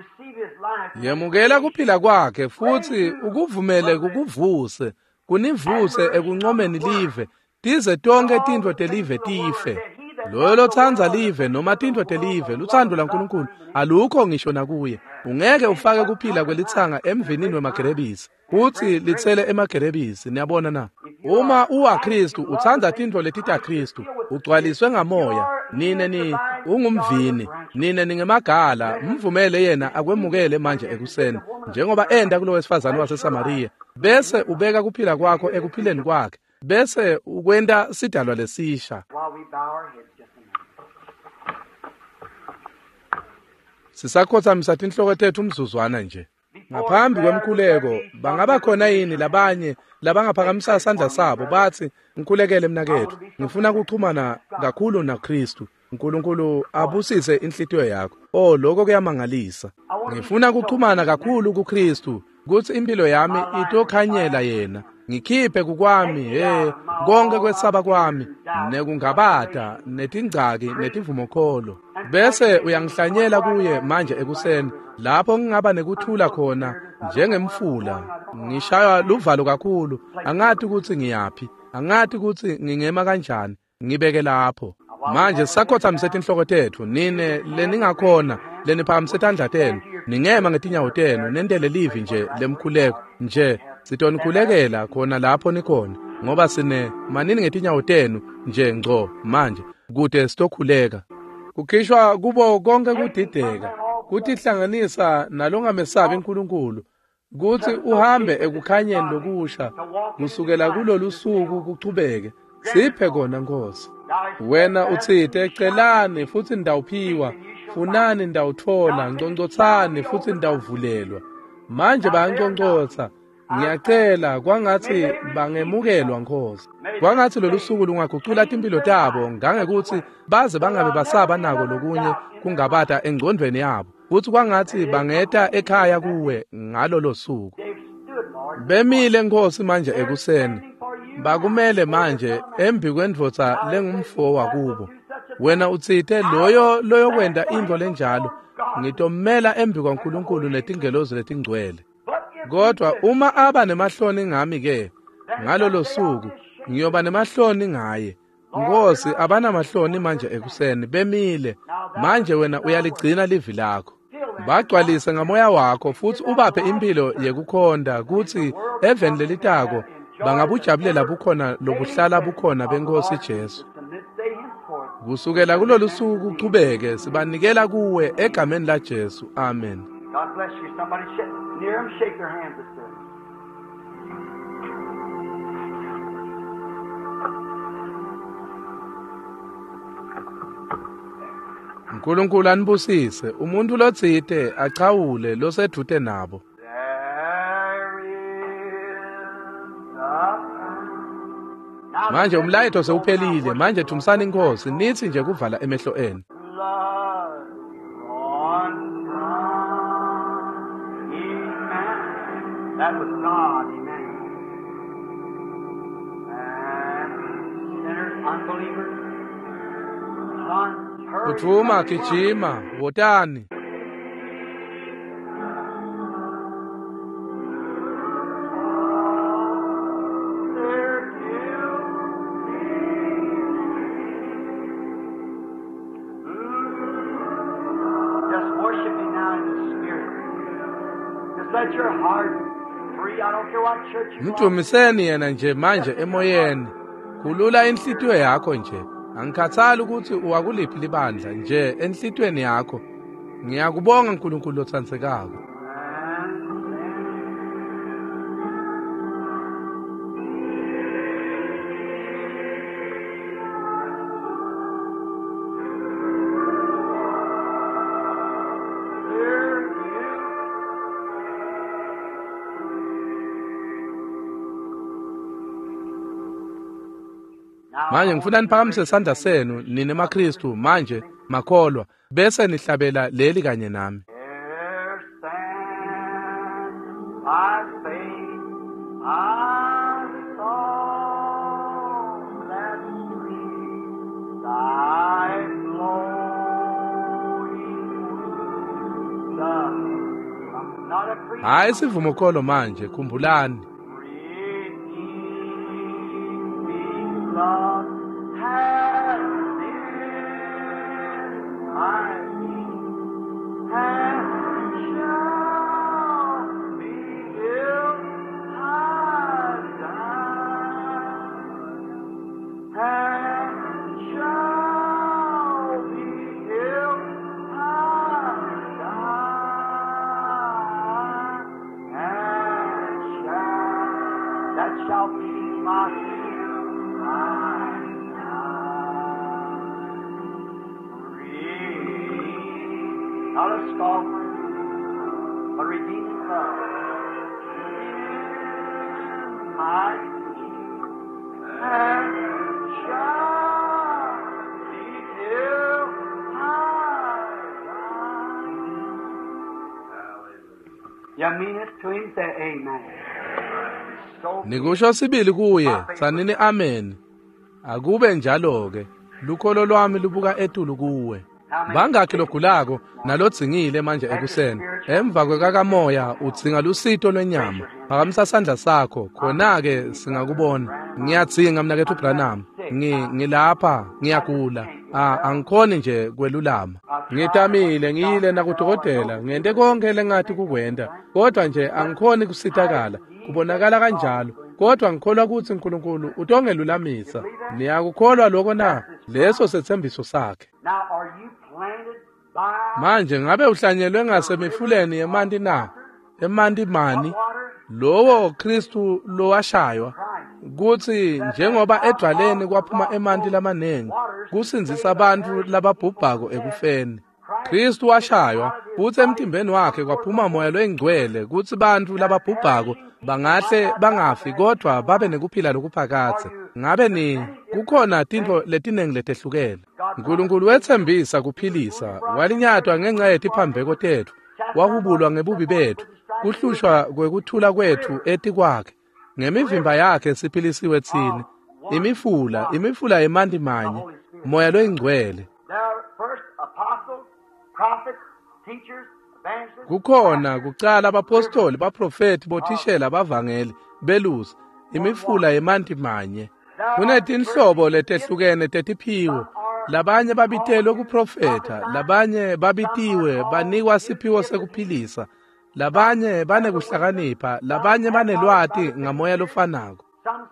Yemukela kuphila kwakhe futhi ukuvumele kukuvuse, kunivuse ekuncomeni live, tize tonke tintfo telive tife. Loyo lothandza live noma tintfo telive, luthando laNkulunkulu alukho ngisho nakuye. Ungeke ufake kuphila kwelithanga emvinini wemagerebisi, futhi litsele emagerebisi, niyabona na? Uma uwaKristu uthanda tintfo letita Kristu, ugcwaliswe ngamoya, nine ungumvini, nine ningemagala, mvumele yena akwemukele manje ekuseni, njengoba enda kulo wesifazane waseSamariya, bese ubeka kuphila kwakho ekuphileni kwakhe, bese ukwenda sidalwa lesisha. Sisakhothamisa tinhloko tethu umzuzwana nje. Ngaphambi kwemkhuleko bangaba khona yini labanye labangaphakamisa isandla sabo bathi ngikhulekele mnakethu, ngifuna ukuxhumana kakhulu naKristu. uNkulunkulu abusise inhlitiyo yakho. Lokho kuyamangalisa. Ngifuna ukuxhumana kakhulu kuKristu ukuthi impilo yami itokhanyela yena. Ngikhiphe kukwami konke kwesaba kwami nekungabata netingcaki netivumokholo. Bese uyangihlanyela kuye manje ekuseni lapho ngingaba nekuthula khona njengemfula. Ngishaya luvalo kakhulu, angathi ukuthi ngiyaphi, angathi ukuthi ngingema kanjani, ngibeke lapho. Manje sisakhothamisa inhloko tethu, nine leningakhona leniphakamise tandla tenu, ningema ngetinyawo tenu, nendele livi nje lemkhuleko nje. Sitonikhulekela khona lapho nikhona, ngoba sine manini ngetinyawo tenu nje ngco manje, kude sitokhuleka. Kukhishwa kubo konke kudideka, kutihlanganisa nalongamesabi uNkulunkulu, kuthi uhambe ekukhanyeni lokusha, kusukela kulolu suku kuchubeke. Siphe kona Nkosi. Wena uthithe celani futhi ndawuphiwa, funani ndawuthola, ngconcothani futhi ndawuvulelwa. Manje bayanconcotha, ngiyacela kwangathi bangemukelwa Nkosi. Kwangathi lolu suku lungagucula impilo tabo ngangekuthi baze bangabe basaba nako lokunye kungabata engcondweni yabo. Futhi kwangathi bangeta ekhaya kuwe ngalolo suku. Bemile Nkosi manje ekuseni. Bakumele manje embi kwendvodza lengumfo wakubo. Wena uthithe loyo kwenda into lenjalo. Ngitomela embi kwaNkulunkulu netingelozi letingcwele. Kodwa uma aba nemahloni ngami ke ngalolo suku ngiyoba nemahloni ngaye. Nkosi abanamahloni manje ekuseni bemile. Manje wena uyaligcina livi lakho. Bagcwalise ngamoya wakho futhi ubaphe impilo yekukhonda kuthi eveni lelitako bangabujabulela bukhona lobuhlala bukhona beNkosi Jesu. Kusukela kulolu suku uchubeke sibanikela kuwe egameni laJesu. Amen. God bless you. Somebody near them, shake their hands. Let's do it. uNkulunkulu anibusise umuntu lotsite achawule losedute nabo. Manje umlayito sewuphelile, manje thumsani inkosi nithi nje kuvala emehlo enu. That was God, amen. And sinners, unbelievers, sons, hurry. Uthuma gijima, wotani. Just worship me now in the Spirit. Just let your heart free. I don't care what church you are. Mdumiseni yena nje manje emoyeni. Khulula inhlitiyo yakho nje. Angikhathali ukuthi uwakuliphi libandla nje enhlitweni yakho. Ngiyakubonga uNkulunkulu othandekayo. Manje ngifuna niphakamise isandla senu nina emaKristu manje makholwa bese nihlabela leli kanye nami. There stands by faith, I saw that stream, thy flowing love. I'm not a priest. Hayi sivumo kholo manje khumbulani. Love has been my peace, and shall be till I die, and shall be till I die, and that shall be my peace. Not a scoffer, but redeeming love. My and shall be till I die. You mean it to him? Say amen. Nikusho sibili kuye, sanini amen. Akube njalo ke, lukholo lwami lubuka etulu kuwe. Bangakhi logulako nalodzingile manje ekuseni. Emva kwekamoya udzinga lusito lwenyama. Phakamisa sandla sakho, khona ke singakubona. Ngiyadzinga mina kethu Branham. Ngilapha, ngiyagula. Angikhoni nje kwelulama. Ngitamile ngiyile nakudokotela, ngente konke lengathi kukwenda. Kodwa nje angikhoni kusitakala. Kubonakala kanjalo. Kodwa ngikholwa ukuthi uNkulunkulu utongelulamisa. Niyakukholwa lokho na? Leso sethembiso sakhe. Manje ngabe uhlanyelwe ngasemifuleni yemanti na? Emanti mani? Lowo Kristu lowashaywa. Kuthi njengoba edwaleni kwaphuma emanti lamanengi, kusinzisa abantu lababhubhako ekufeni. Kristu washaywa, futhi emtimbeni wakhe kwaphuma moya loyingcwele, kuthi bantu lababhubhako bangahle bangafi kodwa babe nekuphila lokuphakathe. Ngabe kukhona tinto letinengi letehlukene. uNkulunkulu wethembisa kuphilisa, walinyatwa ngenxa yetiphambeko tethu, wahubulwa ngebubi bethu, kuhlushwa kwekuthula kwethu eti kwakhe. Ngemivimba yakhe siphilisiwe thina. Imifula yemanti manye, moya loyingcwele. Kukhona kuqala abapostoli, baprofeti, bothishela, bavangeli, belusi, imifula yemanti manye. Kunetinhlobo letehlukene tetiphiwo. Labanye babitelwe kuprofeta, labanye babitiwe banikwa siphiwo sekuphilisa, labanye banekuhlakanipha, labanye banelwati ngamoya lofanako.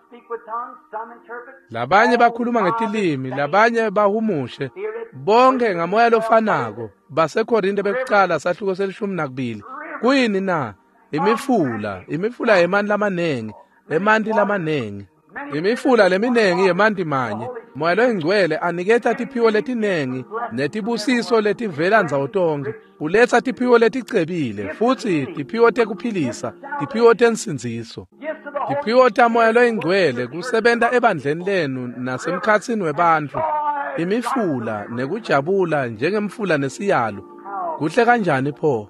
Labanye bakhuluma ngetilimi, labanye bahumushe, bonke ngamoya lofanako. BaseKorinte bekuqala sahluko selishumi nakubili. Kuyini na? Imifula yemanti lamanengi, emanti lamanengi. imifula leminengi yemandimanye moya loyingcwele aniketa tiphiwo letinengi netibusiso letivela nzawo tonke uletsa tiphiwo leticebile futsi tiphiwo tekuphilisa tiphiwo tensindziso tiphiwo ta moya loyingcwele kusebenta ebandleni lenu nasemkhatsini webantfu imifula nekujabula njengemfula nesiyalo kuhle kanjani pho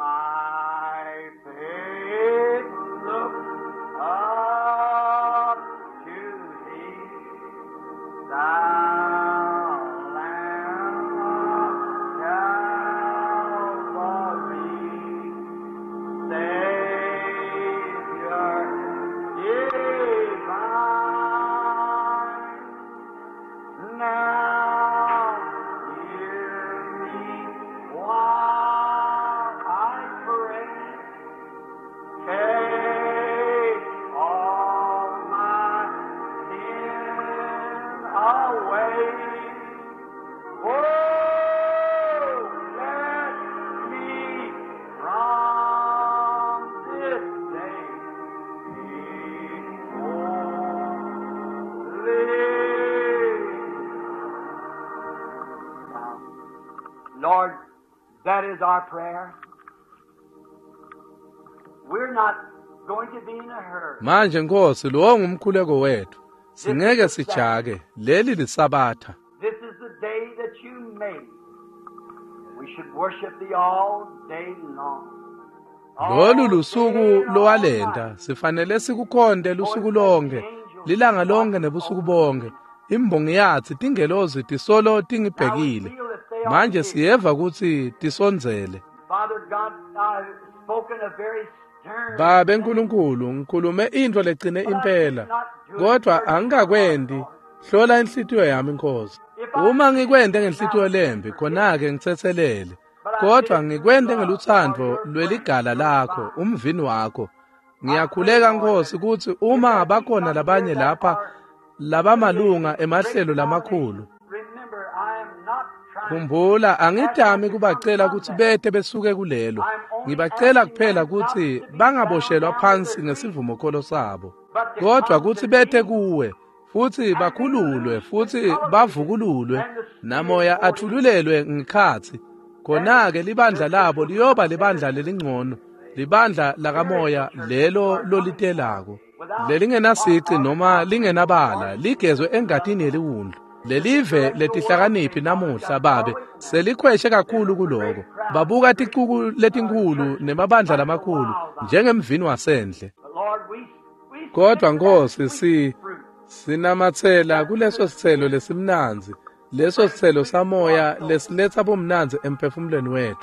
Lord, that is our prayer. We're not going to be in a hurry. Manje Nkosi lo ngumkhuleko wethu. Singeke sijake leli lisabatha. This is the day that you made. We should worship thee all day long. Lolu lusuku lowalenda sifanele sikukhonde lusuku lonke lilanga lonke nebusuku bonke imbongi yathi tingelozi tisolo tingibhekile manje siyeva ukuthi tisonzele Baba enkulunkulu ngikhulume into legcine impela kodwa angikakwendi hlola inhlitiyo yami Nkosi uma ngikwende ngenhlitiyo lembi khona ke ngithethelele kodwa ngikwende ngeluthando lweligala lakho umvini wakho ngiyakhuleka Nkosi ukuthi uma abakhona labanye lapha labamalunga emahlelo lamakhulu Khumbula angidami kubacela ukuthi bethe besuke kulelo ngibacela kuphela ukuthi bangaboshelwa phansi ngesivumo kholo sabo kodwa ukuthi bethe kuwe futhi bakhululwe futhi bavukululwe namoya athululelwe ngikhathi khona ke libandla labo liyoba libandla lelingcono libandla lakamoya lelo lolitelako lelingenasici noma lingenabala ligezwe engadini yeliwundlu lelive letihlakaniphi namuhla babe selikhweshe kakhulu kuloko babuka ticuku letinkulu nemabandla lamakhulu njengemvini wasendle kodwa Nkosi sinamathela kuleso sithelo lesimnanzi leso sithelo samoya lesiletha bomnanzi emphefumulweni wethu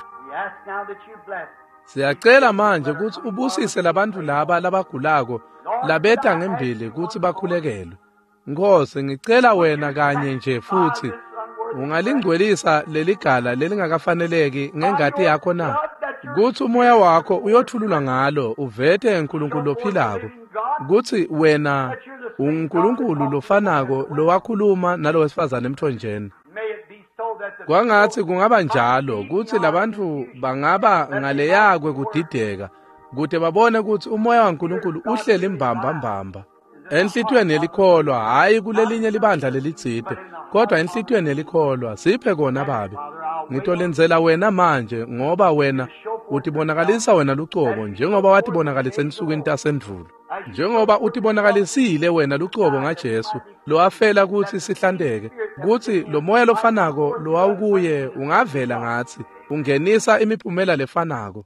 siyacela manje ukuthi ubusise labantu laba labagulako labeta ngembili ukuthi bakhulekelwe Nkosi ngicela wena kanye nje futhi ungalingcwelisa leligala lelingakafaneleki ngengadi yakho na kuthi umoya wakho uyothulula ngalo uvete uNkulunkulu ophilako kuthi wena uNkulunkulu lofanako lowakhuluma nalowesifazane emthonjeni kwangathi kungaba njalo kuthi labantu bangaba ngaleyakwe kudideka kude babone ukuthi umoya waNkulunkulu uhleli imbamba enhlitweni elikholwa hayi kulelinye libandla lelitsite kodwa enhlitweni elikholwa siphe kona babe ngitolenzela wena manje ngoba wena utibonakalisa wena lucobo njengoba watibonakalisa ensukwini tasendvulo njengoba utibonakalisile wena lucobo ngaJesu lo afela ukuthi sihlandeke ukuthi lo moya lofanako lo awukuye ungavela ngathi ungenisa imiphumela lefanako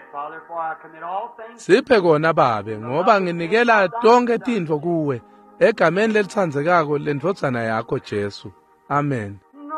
siphe kona babe ngoba nginikela tonke tintfo kuwe egameni lelitsandzekako lendvodzana yakho Jesu amen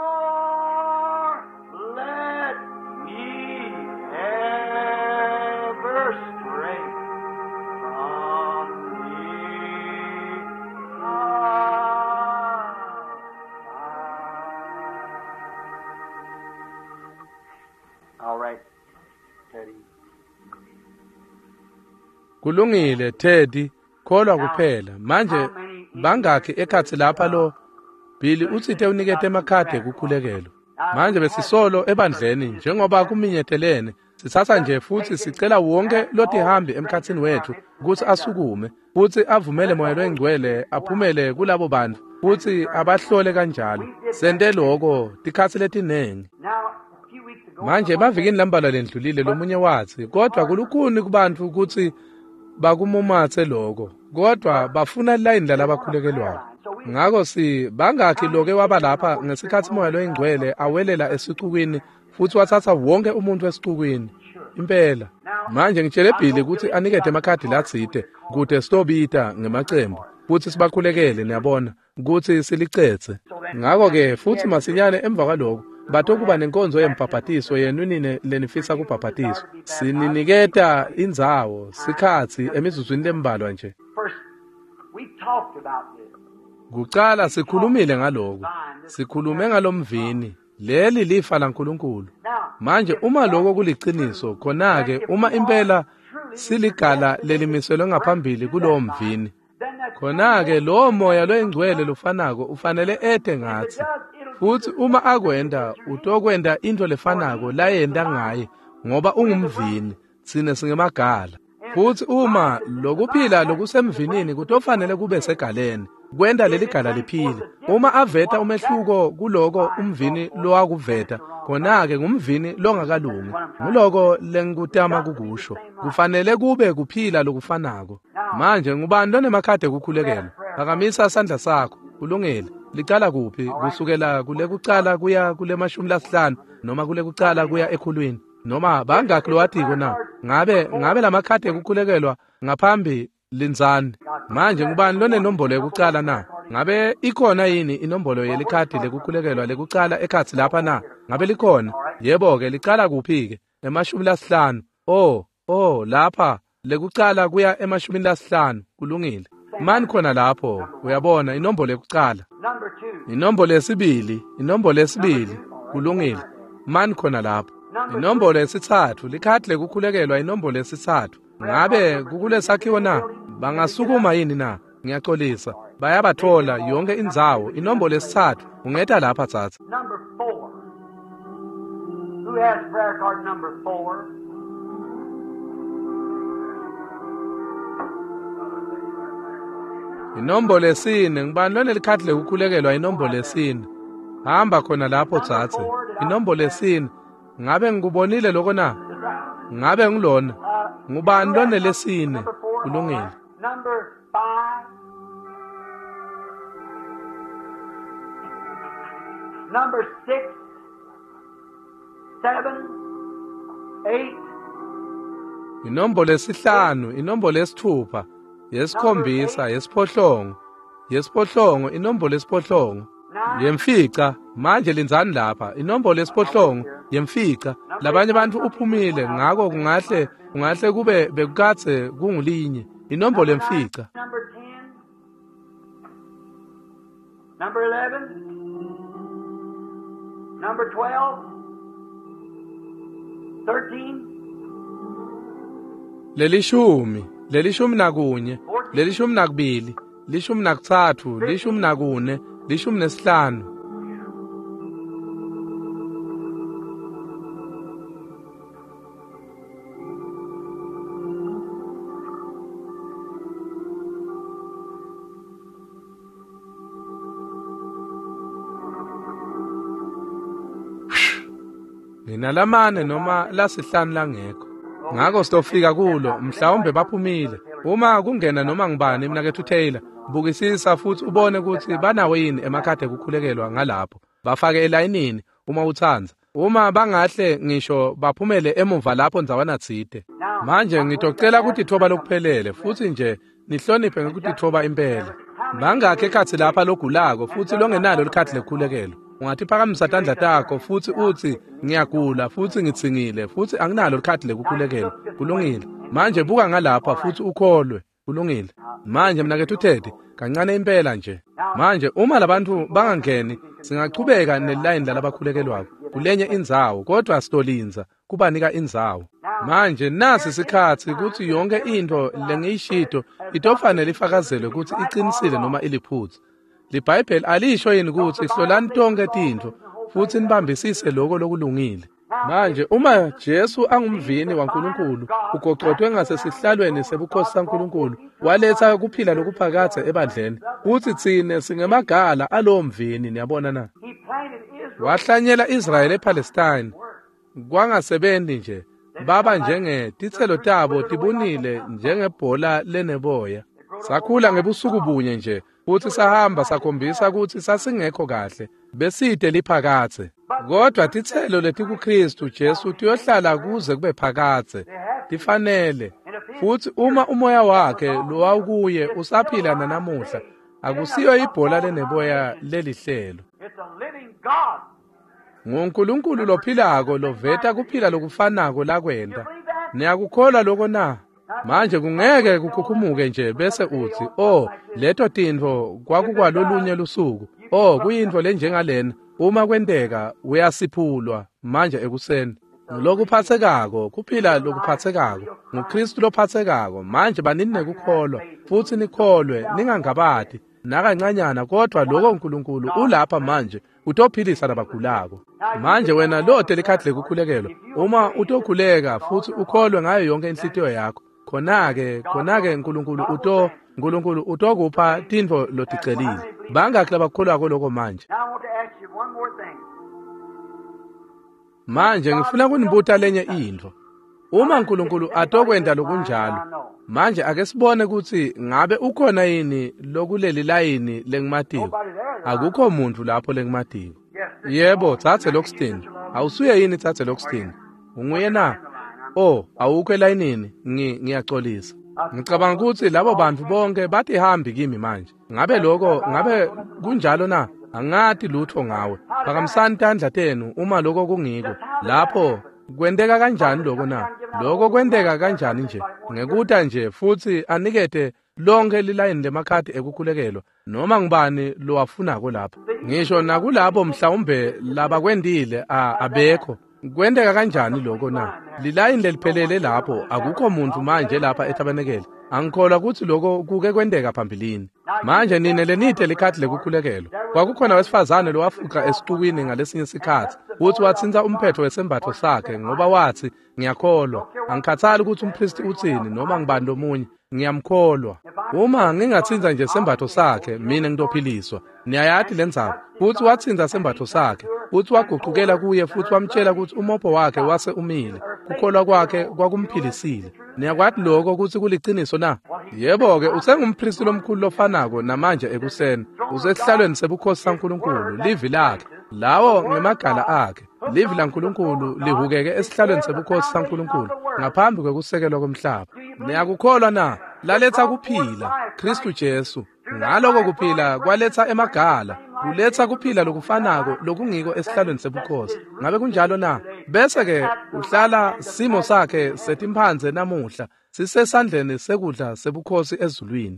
Kulungile Teddy kholwa kuphela manje bangakhi ekhathi lapha lo Billy uthithe unikete emakhadi ekukhulekelo Manje besisolo ebandleni njengoba kuminyethelene sithatha nje futhi sicela wonke lothi hambi emkhathini wethu ukuthi asukume futhi avumele moya loyingcwele aphumele kulabo bantu futhi abahlole kanjalo sente lokho tikhathi letinengi. Manje mavikini lambala lendlulile lomunye wathi kodwa kulukhuni kubantu ukuthi bakumumathe lokho kodwa bafuna line lalabakhulekelwayo. Ngakho bangakhi loke waba lapha ngesikhathi moya loyingcwele awelela esicukwini futhi wathatha wonke umuntu esicukwini impela. Manje ngitshele Bhili ukuthi anikede amakhadi latsite kude stobita ngemacembu futhi sibakhulekele niyabona ukuthi silicethe. Ngakho ke futhi masinyane emva kwalokho batho kuba nenkonzo yembhabhatiso yenunine lenifisa kubhabhatiso sininiketa indzawo sikhathi emizuzwini lembalwa nje. Kuqala sikhulumile ngaloko sikhulume ngalomvini leli lifa laNkulunkulu. Manje uma lokho kuliciniso khona ke uma impela siligala lelimiselwe ngaphambili kulowo mvini khona ke lo moya loyingcwele lofanako ufanele ede ngathi futhi uma akwenda utokwenda into lefanako la yenda ngaye ngoba ungumvini sine singemagala futhi uma lokuphila lokusemvinini kutofanele kube segaleni kwenda leli gala liphile. Uma aveta umehluko kuloko umvini lo akuveta khona ke ngumvini longakalungi nguloko lengikutama kukusho kufanele kube kuphila lokufanako. Manje ngubani lonemakhadi ekukhulekela phakamisa isandla sakho ulungile. Licala kuphi kusukela kule kucala kuya kule 50 noma kule kucala kuya ekhulwini noma bangakho lowathiko na ngabe lamakhadi ekukhulekelwa ngaphambi linzani. Manje ngubani lonenombolo yokucala na ngabe ikhona yini inombolo yelikhadi lekukhulekelwa lekucala ekhathi lapha na ngabe likhona? Yebo ke licala kuphi ke ema-50. Lapha lekucala kuya ema-50 kulungile. Mani khona lapho uyabona inombolo yokucala inombolo yesibili kulungile. Mani khona lapho inombolo yesithathu likhadi lekukhulekelwa inombolo yesithathu ngabe kukule sakhiwo na bangasukuma yini na ngiyaxolisa bayabathola yonke indzawo inombolo yesithathu ungeta lapha tsatsa. Number 4. Who has prayer card number 4? Inombolo yesine ngibani lona likhadi lekukhulekelwa inombolo yesine hamba khona lapho tsatsa inombolo yesine ngabe ngikubonile lokho na ngabe ngilona ngubani lona lesine kulungile. Number 5. Number 6, 7, 8. Inombolo yesihlanu inombolo yesithupha yesikhombisa yesiphohlongo inombolo yesiphohlongo yemfica. Manje linzani lapha inombolo yesiphohlongo yemfica labanye abantu uphumile ngako kungahle kube bekukathe kungulinye inombolo yemfica. Number 10. Number 11. Number 12. 13. lelishumi nakunye lelishumi nakubili lishumi nakuthathu lishumi nakune lishumi nesihlanu. Nginalamane noma lasihlanu langekho ngako sitofika kulo mhlawumbe baphumile. Uma kungena noma ngibani mnakethu Taylor bukisisa futhi ubone ukuthi banawo yini emakhadi ekukhulekelwa ngalapho bafake elayinini uma uthanza. Uma bangahle ngisho baphumele emuva lapho ndzawana tsite. Manje ngitocela ukuthi thoba lokuphelele futhi nje nihloniphe ngokuthi thoba impela. Bangakhe ekhathi lapha logulako futhi longenalo likhadi lekukhulekelwa ungathi phakamisa tandla takho futhi uthi ngiyagula futhi ngitsingile futhi anginalo likhadi lekukhulekelwa kulungile. Manje buka ngalapha futhi ukholwe kulungile. Manje mnakethu Teddy kancane impela nje. Manje uma labantu bangangeni singachubeka neline lalabakhulekelwayo kulenye indzawo kodwa sitolinza kubanika indzawo. Manje nasi isikhathi ukuthi yonke into lengiyishito itofanele ifakazelwe ukuthi iqinisile noma iliphutha. LiBhayibheli alisho yini ukuthi hlolani tonke tinto futhi nibambisise lokho lokulungile. Manje uma Jesu angumvini waNkulunkulu ugoqothwe ngasesihlalweni sebukhosi saNkulunkulu waletha ukuphila lokuphakatha ebandleni, futhi thine singemagala alowo mvini, niyabona na? Wahlanyela Israyeli ePalestine, kwangasebenzi nje, baba tithelo tabo tibunile njengebhola leneboya. Sakhula ngebusuku bunye nje, futhi sahamba sakhombisa ukuthi sasingekho kahle, beside liphakathe. Kodwa tithelo leti kuKristu Jesu tiyohlala kuze kube phakathe, tifanele. Futhi uma umoya wakhe lo kuye usaphila nanamuhla, akusiyo ibhola leneboya lelihlelo. nguNkulunkulu lophilako loveta kuphila lokufanako lakwenda. Niyakukholwa lokho na? Manje kungeke kukhukhumuke nje bese uthi, "Oh, leto tintfo kwakukwalolunye lusuku. Oh, kuyintfo lenjengalena." Uma kwenteka uyasiphulwa manje ekuseni. Lokuphathekako, kuphila lokuphathekako, nguKristu lophathekako. Manje banini nekukholwa, futhi nikholwe, ningangabati nakancanyana, kodwa lokho uNkulunkulu ulapha manje utophilisa labagulako. Manje wena lode likhadle kukhulekelwa, uma utokhuleka futhi ukholwe ngayo yonke inhlitiyo yakho, khona-ke uNkulunkulu utokupha tintfo loticelile. Bangakhi labakholwako lokho manje? Manje ngifuna kunibuta lenye intfo. Uma uNkulunkulu atokwenda lokunjalo, manje ake sibone ukuthi ngabe ukhona yini lokuleli layini lengimatiko. Akukho muntu lapho lengimatiko. Yebo, thathe Lockstin. Awusuye yini thathe Lockstin? Unguye na? Oh, awukho elayinini? Ngiyaxolisa. Ngicabanga ukuthi labo bantu bonke bathi hambi kimi manje. Ngabe kunjalo na? Angathi lutho ngawe. Phakamsani tandla tenu uma lokho kungiko. Lapho kwendeka kanjani lokho na? Lokho kwendeka kanjani nje? Ngekuta nje futhi anikete lonke lilayini lemakhadi ekukhulekelwa noma ngibani lo wafunako lapho. Ngisho nakulabo mhlawumbe laba kwendile abekho. Kwendeka kanjani lokho na? Lilayini leliphelele lapho, akukho muntu manje lapha eTabanekele. Angikholwa ukuthi lokho kuke kwendeka phambilini. Manje nine lenithe likhadi lekukhulekelwa. Kwakukhona wesifazane lo wafuqa esicukwini ngalesinye isikhathi, uthi wathinta umphetho wesembatho sakhe ngoba wathi, "Ngiyakholwa, angikhathali ukuthi umpristi uthini noma ngibani lomunye, ngiyamkholwa. Uma ngingathinta nje sembatho sakhe, mina ngitophiliswa." Niyayathi lenzaba. Uthi wathinta sembatho sakhe, uthi waguqukela kuye futhi wamtshela ukuthi umopho wakhe wase umile. Kukholwa kwakhe kwakumphilisile. Niyakwathi lokho ukuthi kuliciniso na? Yebo-ke usengumpristi lomkhulu lofanako namanje ekuseni. Usesihlalweni sebukhosi saNkulunkulu, livi lakhe. Lawo ngemagala akhe. Livi laNkulunkulu lihukeke esihlalweni sebukhosi saNkulunkulu ngaphambi kwekusekelwa komhlaba. Niyakukholwa na? Laletha kuphila, Kristu Jesu. Ngaloko kuphila kwaletha emagala, kuletha kuphila lokufanako lokungiko esihlalweni sebukhosi. Ngabe kunjalo na? Bese-ke uhlala simo sakhe setimphanze namuhla sisesandleni sekudla sebukhosi ezulwini.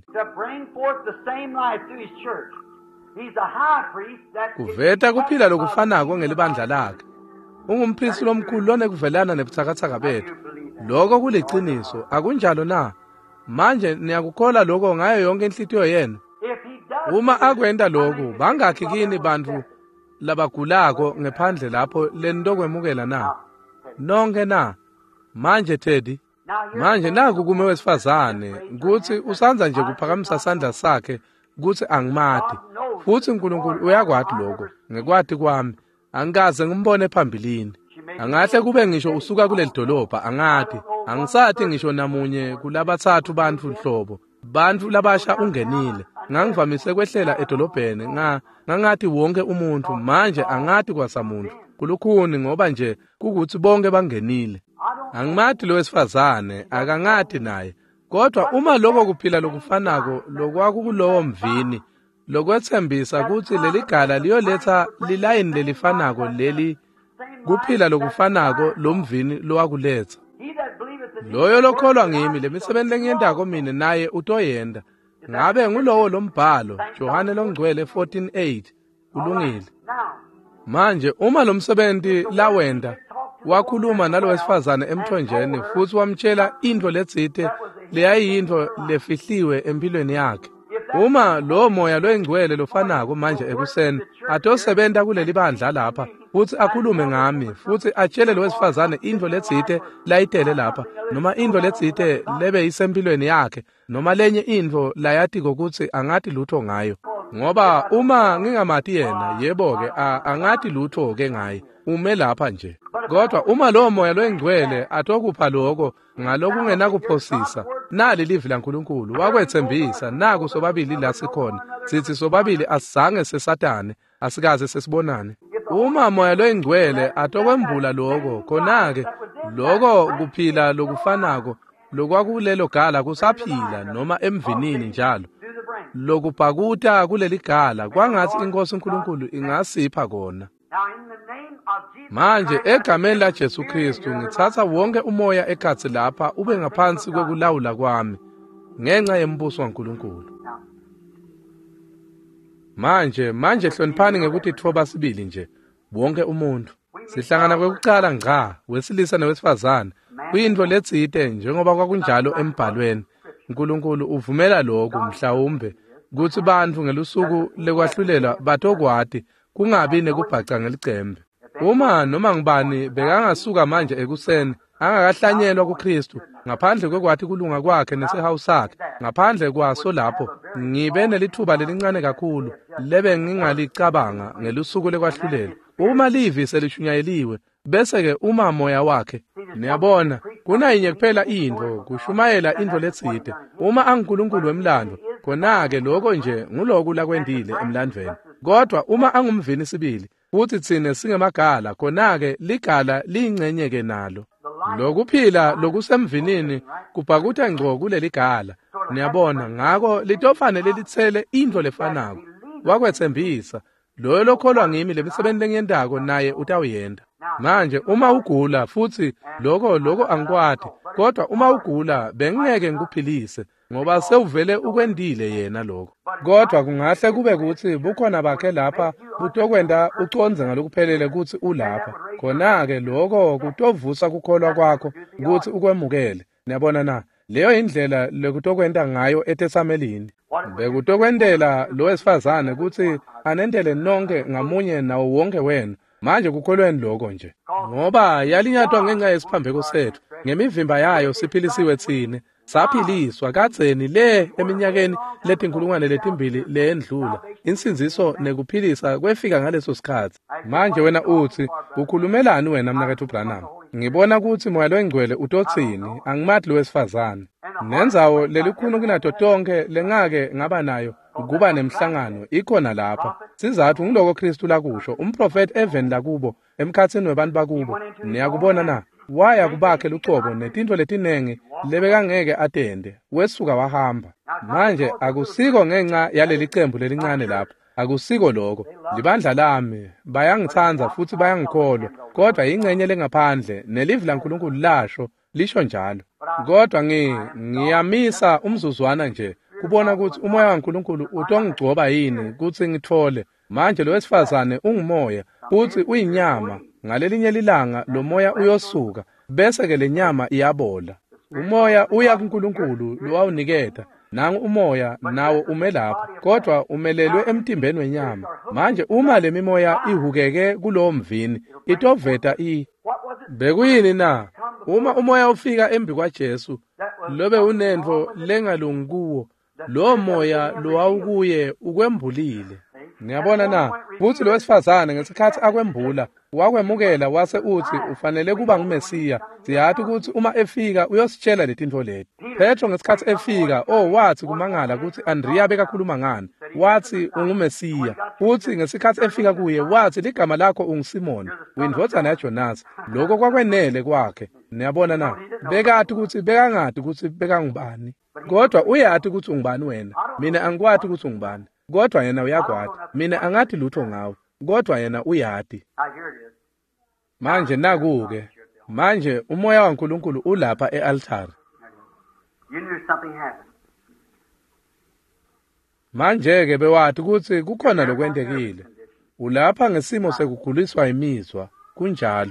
Kuveta kuphila lokufanako ngelibandla lakhe. Ungumpristi lomkhulu lonekuvelana nebuthakathaka bethu. Lokho kuliciniso, akunjalo na? Manje niyakukholwa lokho ngayo yonke inhlitiyo yenu. Uma akwenda lokho, bangakhi kini bantu labagulako ngephandle lapho lenidokwemukela na? Nonke na? Manje Teddy, manje naku kume wesifazane ukuthi usanza nje kuphakamisa sandla sakhe ukuthi angimati. Futhi uNkulunkulu uyakwathi lokho. Ngekwati kwami, angikaze ngimbone phambilini. Angahle kube ngisho usuka kuleli dolobha, angathi angisathi ngisho namunye kulabathathu bantu nhlobo. Bantu labasha ungenile. Ngangivamise kwehlela edolobheni ngangathi wonke umuntu, manje angathi kwasamuntu. Kulukhuni ngoba nje kukuthi bonke bangenile. Angimathi lo wesifazane, akangathi naye. Kodwa uma lokho kuphila lokufanako lokwakukulowo mvini, lokwethembisa ukuthi leli gala liyoletha lilayini lelifanako leli kuphila lokufanako lomvini lowakuletha. Loyo lokholwa ngimi lemisebenzi lengiyendako mina naye utoyenda. Ngabe ngulowo lombhalo Johane longcwele 14:8 ulungile. Manje uma lo msebenzi lawenda wakhuluma nalo wesifazane emthonjeni futhi wamtshela into letsite leyayinto lefihliwe empilweni yakhe. Uma lo moya loengcwele lofanako manje ekuseni atosebenza kuleli bandla lapha, futhi akhulume ngami futhi atshele lo wesifazane into letsite layitele lapha noma into letsite lebe isempilweni yakhe noma lenye into layati ukuthi angathi lutho ngayo. Ngoba uma ngingamati yena yebo ke angathi lutho ke ngaye ume lapha nje. Kodwa uma lo moya loengcwele atokupha lokho ngalokungena kuphosisa nali livi laNkulunkulu wakwethembisa naku sobabili la sikhona sithi sobabili asizange sesatane asikaze sesibonane. Uma moya loengcwele atokwembula lokho khona-ke lokho kuphila lokufanako lokwakulelo gala kusaphila noma emvinini njalo lokubhakuta kuleli gala kwangathi inkosi uNkulunkulu ingasipha kona. Manje egameni la Jesu Kristu ngithatha wonke umoya ekhathi lapha ube ngaphansi kwekulawula kwami ngenxa yembuso kaNkulunkulu. Manje hloniphani ngekuthi thoba sibili nje wonke umuntu sihlangana kwekucala ngqa wesilisa nowesifazane kuyinto letsite njengoba kwakunjalo embhalweni. uNkulunkulu uvumela lokho mhlawumbe ukuthi bantu ngelusuku lekwahlulelwa batokwati kungabi nekubhaca ngelicembe. Uma noma ngibani bekangasuka manje ekuseni angakahlanyelwa kuKristu ngaphandle kwekwati kulunga kwakhe nesihawu sakhe ngaphandle kwaso lapho ngibe nelithuba lelincane kakhulu lebe ngingalicabanga ngelusuku lekwahlulela. Uma livi selishunyayeliwe bese ke uma moya wakhe niyabona kunayinye kuphela into kushumayela into letsite. Uma anguNkulunkulu wemlando khona-ke lokho nje nguloku lakwendile emlandweni. Kodwa uma angumvini sibili futhi thine singemagala khona-ke ligala liyingcenyeke nalo. Lokuphila lokusemvinini kubhakuta ngco kuleli gala. Niyabona ngako litofanele lithele into lefanako. Wakwethembisa lo lokholwa ngimi lemisebenzi lengiyendako naye utawuyenda. Manje uma ugula futhi lokho angikwati kodwa uma ugula bengeke ngikuphilise ngoba sewuvele ukwendile yena lokho. Kodwa kungahle kube kuthi bukhona bakhe lapha butokwenda uconze ngalokuphelele kuthi ulapha khona-ke lokho kutovusa kukholwa kwakho ukuthi ukwemukele. Niyabona na leyo indlela lekutokwenda ngayo eTestamelini bekutokwendela lo wesifazane ukuthi anendele nonke ngamunye nawo wonke wena. Manje kukholweni lokho nje ngoba yalinyatwa ngenxa yesiphambeko sethu ngemivimba yayo siphilisiwe thine saphiliswa kadzeni le eminyakeni letinkulungwane letimbili lendlula insinziso nekuphilisa kwefika ngaleso sikhathi. Manje wena uthi ukhulumelani wena mnakethu Branham? Ngibona ukuthi moya loengcwele utotsini angimathi lo wesifazane nenzawo lelikhulu kunato tonke lengake ngaba nayo kuba nemhlangano ikhona lapha. Sizathu ngiloko Kristu lakusho umprofeti Evan lakubo emkhatsini webantu bakubo. Niyakubona na waya kubakhe lucobo netinto letinenge lebekangeke atende wesuka wahamba. Manje akusiko ngenxa yaleli cembu lelincane lapha akusiko lokho libandla lami bayangithanza futhi bayangikholwa kodwa ingcenye lengaphandle nelivi laNkulunkulu lasho lisho njalo. Kodwa ngiyamisa umzuzwana nje kubona ukuthi umoya kaNkulunkulu utongigcoba yini ukuthi ngithole. Manje lo wesifazane ungumoya futhi uyinyama. Ngalelinye lilanga lo moya uyosuka bese ke lenyama iyabola. Umoya uya kuNkulunkulu lo awuniketa nangu umoya nawo umelapha kodwa umelelwe emtimbeni wenyama. Manje uma le mimoya ihukeke kulowo mvini itoveta bekuyini na uma umoya ufika embi kwaJesu lobe unento lengalungi kuwo lo moya lo awukuye ukwembulile. Ngiyabona na futhi lo wesifazane ngesikhathi akwembula wakwemukela wase uthi ufanele kuba ngumesiya. Siyathi ukuthi uma efika uyositshela letinto leti. Petro ngesikhathi efika wathi kumangala ukuthi Andriya bekakhuluma ngani wathi ungumesiya. Futhi ngesikhathi efika kuye wathi ligama lakho unguSimoni uyindvodana yaJonasi. Lokho kwakwenele kwakhe. Niyabona na bekathi ukuthi bekangadi ukuthi bekangubani kodwa uyathi ukuthi ungubani wena. Mina angikwathi ukuthi ungubani kodwa yena uyakwati. Mina angathi lutho ngawe kodwa yena uyati. Manje nakuke manje umoya kaNkulunkulu ulapha ealtar. Manje ke bewathi ukuthi kukhona lokwendekile ulapha ngesimo sekuguliswa imizwa kunjalo.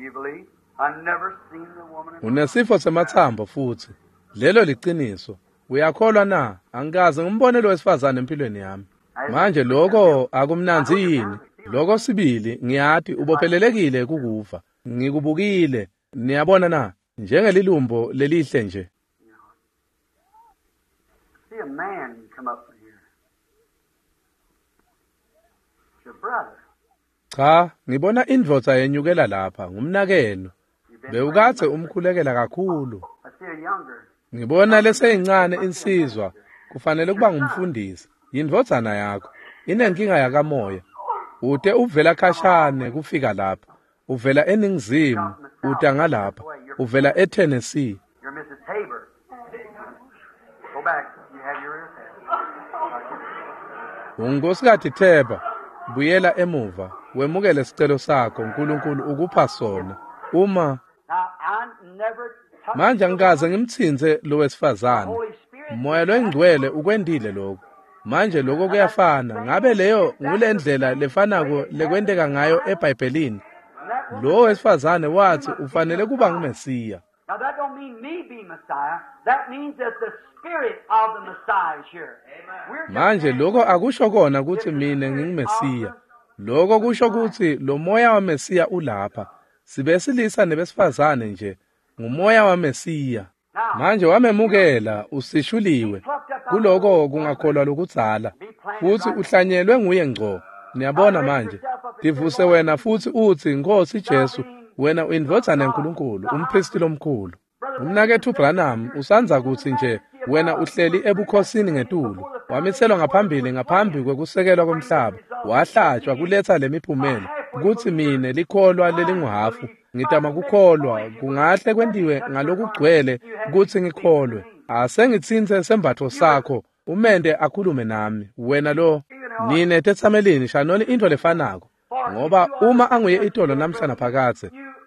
Unesifo semathambo futhi lelo liqiniso Uyakholwa na? Angikaze ngimbone lo wesifazane empilweni yami. Manje lokho akumnanzi yini? Lokho sibili ngiyathi ubophelelekile kukufa. Ngikubukile, niyabona na? Njengelilumbo lelihle nje. See a man come up from here. It's your brother. Cha, ngibona indvodza yenyukela lapha, ngumnakeno. Bewukathe umkhulekela kakhulu. I see a younger. Ngibona leseyincane insizwa, kufanele kuba ngumfundisi. Yindvodzana yakho, inenkinga yakamoya. Ute uvela khashane kufika lapha. Uvela eNingizimu, uta ngalapha. Uvela eTennessee. You're Mrs. Tabor. Go back. You have your ear tapped. Ungosikati Theba, buyela emuva. Wemukele isicelo sakho, uNkulunkulu ukupha sona. Uma Now, I never touched manje angikaze ngimthinze lo wesifazane. Holy Spirit. Moya loyingcwele ukwendile lokho. Manje lokho kuyafana. Ngabe leyo ngulendlela lefanako lekwendeka ngayo eBhayibhelini. Lo wesifazane wathi ufanele kuba ngumesiya. Now, that don't mean me being Messiah. That means that the Spirit of the Messiah is here. We're just Manje lokho akusho kona ukuthi mina ngingumesiya. Lokho kusho ukuthi lo moya waMesiya ulapha. Sibesilisa nebesifazane nje. Ngumoya waMesiya. Manje wamemukela usishuliwe. Kuloko kungakholwa lokudzala. Futhi uhlanyelwe nguye ngco. Niyabona manje. Divuse wena futhi uthi Nkosi Jesu, wena uyindvodzana yaNkulunkulu, umpristi lomkhulu. Umnakethu Branham usanza kuthi nje wena uhleli ebukhosini ngetulu. Wamiselwa ngaphambili ngaphambi kwekusekelwa komhlaba. Wahlatshwa kuletha lemiphumela. Kuthi mina likholwa lelinguhafu. Ngitama kukholwa kungahle kwendiwe ngalokugcwele kuthi ngikholwe. Asengitsinze sembatho sakho umende akhulume nami. Wena lo nine tetsamelini shanoni into lefanako. Ngoba uma anguye itolo namhlanje phakathe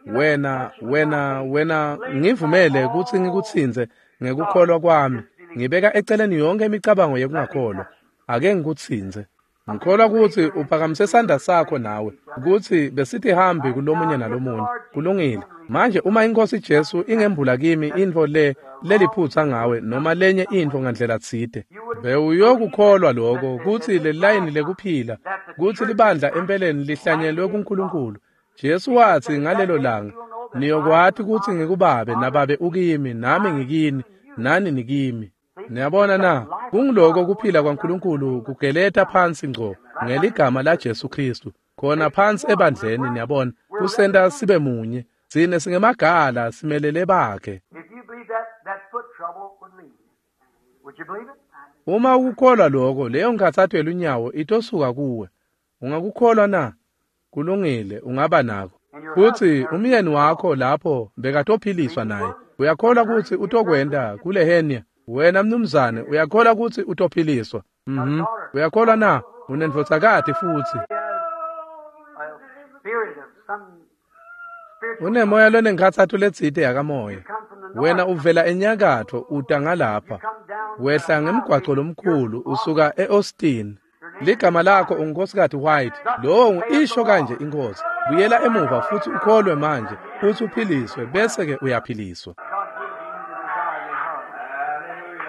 wena ngivumele ukuthi ngikutsinze ngekukholwa kwami. Ngibeka eceleni yonke imicabango yokungakholwa. Ake ngikutsinze. Ngikholwa ukuthi uphakamise isandla sakho nawe ukuthi besithi hambi kulomunye nalomunye. Kulungile. Manje uma iNkosi Jesu ingembula kimi into leliphutha ngawe noma lenye into ngandlela tsite. Bewuyokukholwa lokho ukuthi le line lekuphila ukuthi libandla empeleni lihlanyelwe kuNkulunkulu. Jesu wathi ngalelo langa niyokwathi ukuthi ngikubabe nababe ukimi nami ngikini nani nikimi. Niyabona na, kungiloko kuphila kwaNkulunkulu kugeletha phansi ngco ngeligama la Jesu Kristu. Khona phansi ebandleni niyabona, kusenda sibe munye. Sine singemagala simelele bakhe. If you believe that foot trouble would leave you. Would you believe it? Uma ukukholwa lokho, leyo ngikathathwele unyawo itosuka kuwe. Ungakukholwa na? Kulungile, ungaba nako. Futhi umyeni wakho lapho bekatophiliswa naye. Uyakholwa ukuthi utokwenda kule henia. Wena mnumzane, uyakholwa ukuthi utophiliswa. Uyakholwa na? Unendvodzakati futhi. Spirit of some spiritual Unemoya lonengikathathu letsite yakamoya. come from the north. Wena uvela enyakatho uta ngalapha. Come down. Wehla ngemgwaqo lomkhulu usuka eAustin. Ligama lakho uNkosikazi White. Lo isho kanje inkosi. Buyela emuva futhi ukholwe manje futhi uphiliswe bese ke uyaphiliswa. God gives you the desire of your heart.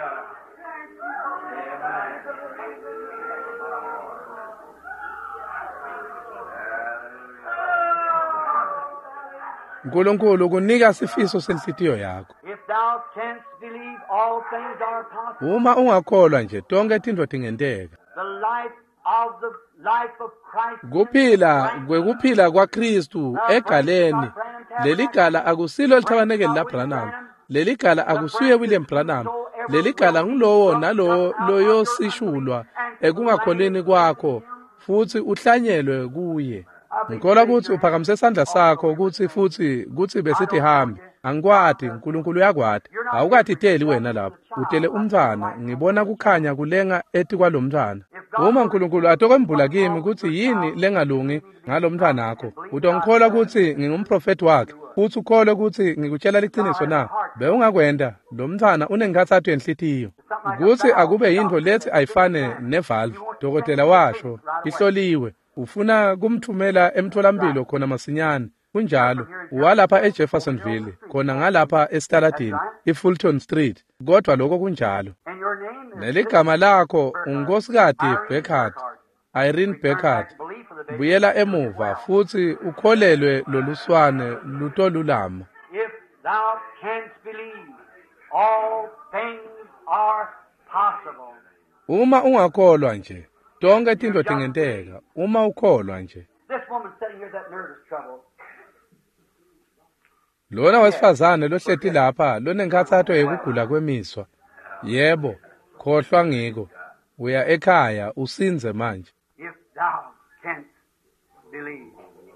uNkulunkulu kunika isifiso senhlitiyo yakho. If thou canst believe, all things are possible. Uma ungakholwa nje tonke tintfo tingenteka. The life of Christ. Kuphila kwekuphila kwaKristu egaleni. Leli gala akusilo lithabanekeli laBranham. Leli gala akusuye William Branham. Leli gala ngulowo nalowo loyosishulwa ekungakholeni kwakho futhi uhlanyelwe kuye. Ngikholwa ukuthi uphakamise isandla sakho ukuthi besithi hambi. Angikwadi uNkulunkulu uyakwadi. Awukatiteli wena lapho. Utele umntwana ngibona kukhanya kulenga ethi kwalomntwana. Uma uNkulunkulu atokwembula kimi ukuthi yini lengalungi ngalomntwana wakho. Utongikholwa ukuthi ngingumprofeti wakhe. Futhi ukholwe ukuthi ngikutshela liqiniso na. Bewungakwenda lo mntwana unengikathathu enhlitiyo. Ukuthi akube yinto lethi ayifane nevalve. Dokotela washo ihloliwe. Ufuna kumthumela emtholampilo khona masinyane. kunjalo walapha eJeffersonville khona ngalapha esitaladini iFulton Street kodwa lokho kunjalo And your name is neligama lakho unkosikazi Beckhardt Irene Beckhardt buyela emuva futhi ukholelwe loluswane lutolulama if thou canst believe, all things are possible. uma ungakholwa nje tonke izinto tingenteka uma ukholwa nje This woman sitting here, that nervous trouble. lona wesifazane lohleti lapha lonenkathatho yokugula kwemiswa yebo khohlwa ngiko uya ekhaya usinze manje If thou canst believe.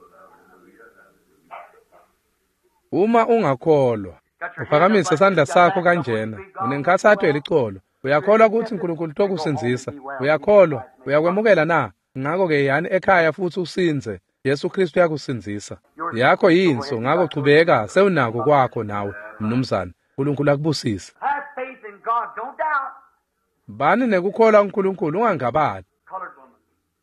uma ungakholwa uphakamise isandla sakho kanjena unenkathatho elicolo uyakholwa ukuthi uNkulunkulu utokusinzisa uyakholwa uyakwemukela na ngakho ke yani ekhaya futhi usinze Yesu Kristu uyakusinzisa yakho yinso ngakho chubeka sewunako kwakho nawe mnumzane uNkulunkulu akubusise Have faith in God, don't doubt. bani nekukholwa uNkulunkulu ungangabali Colored woman.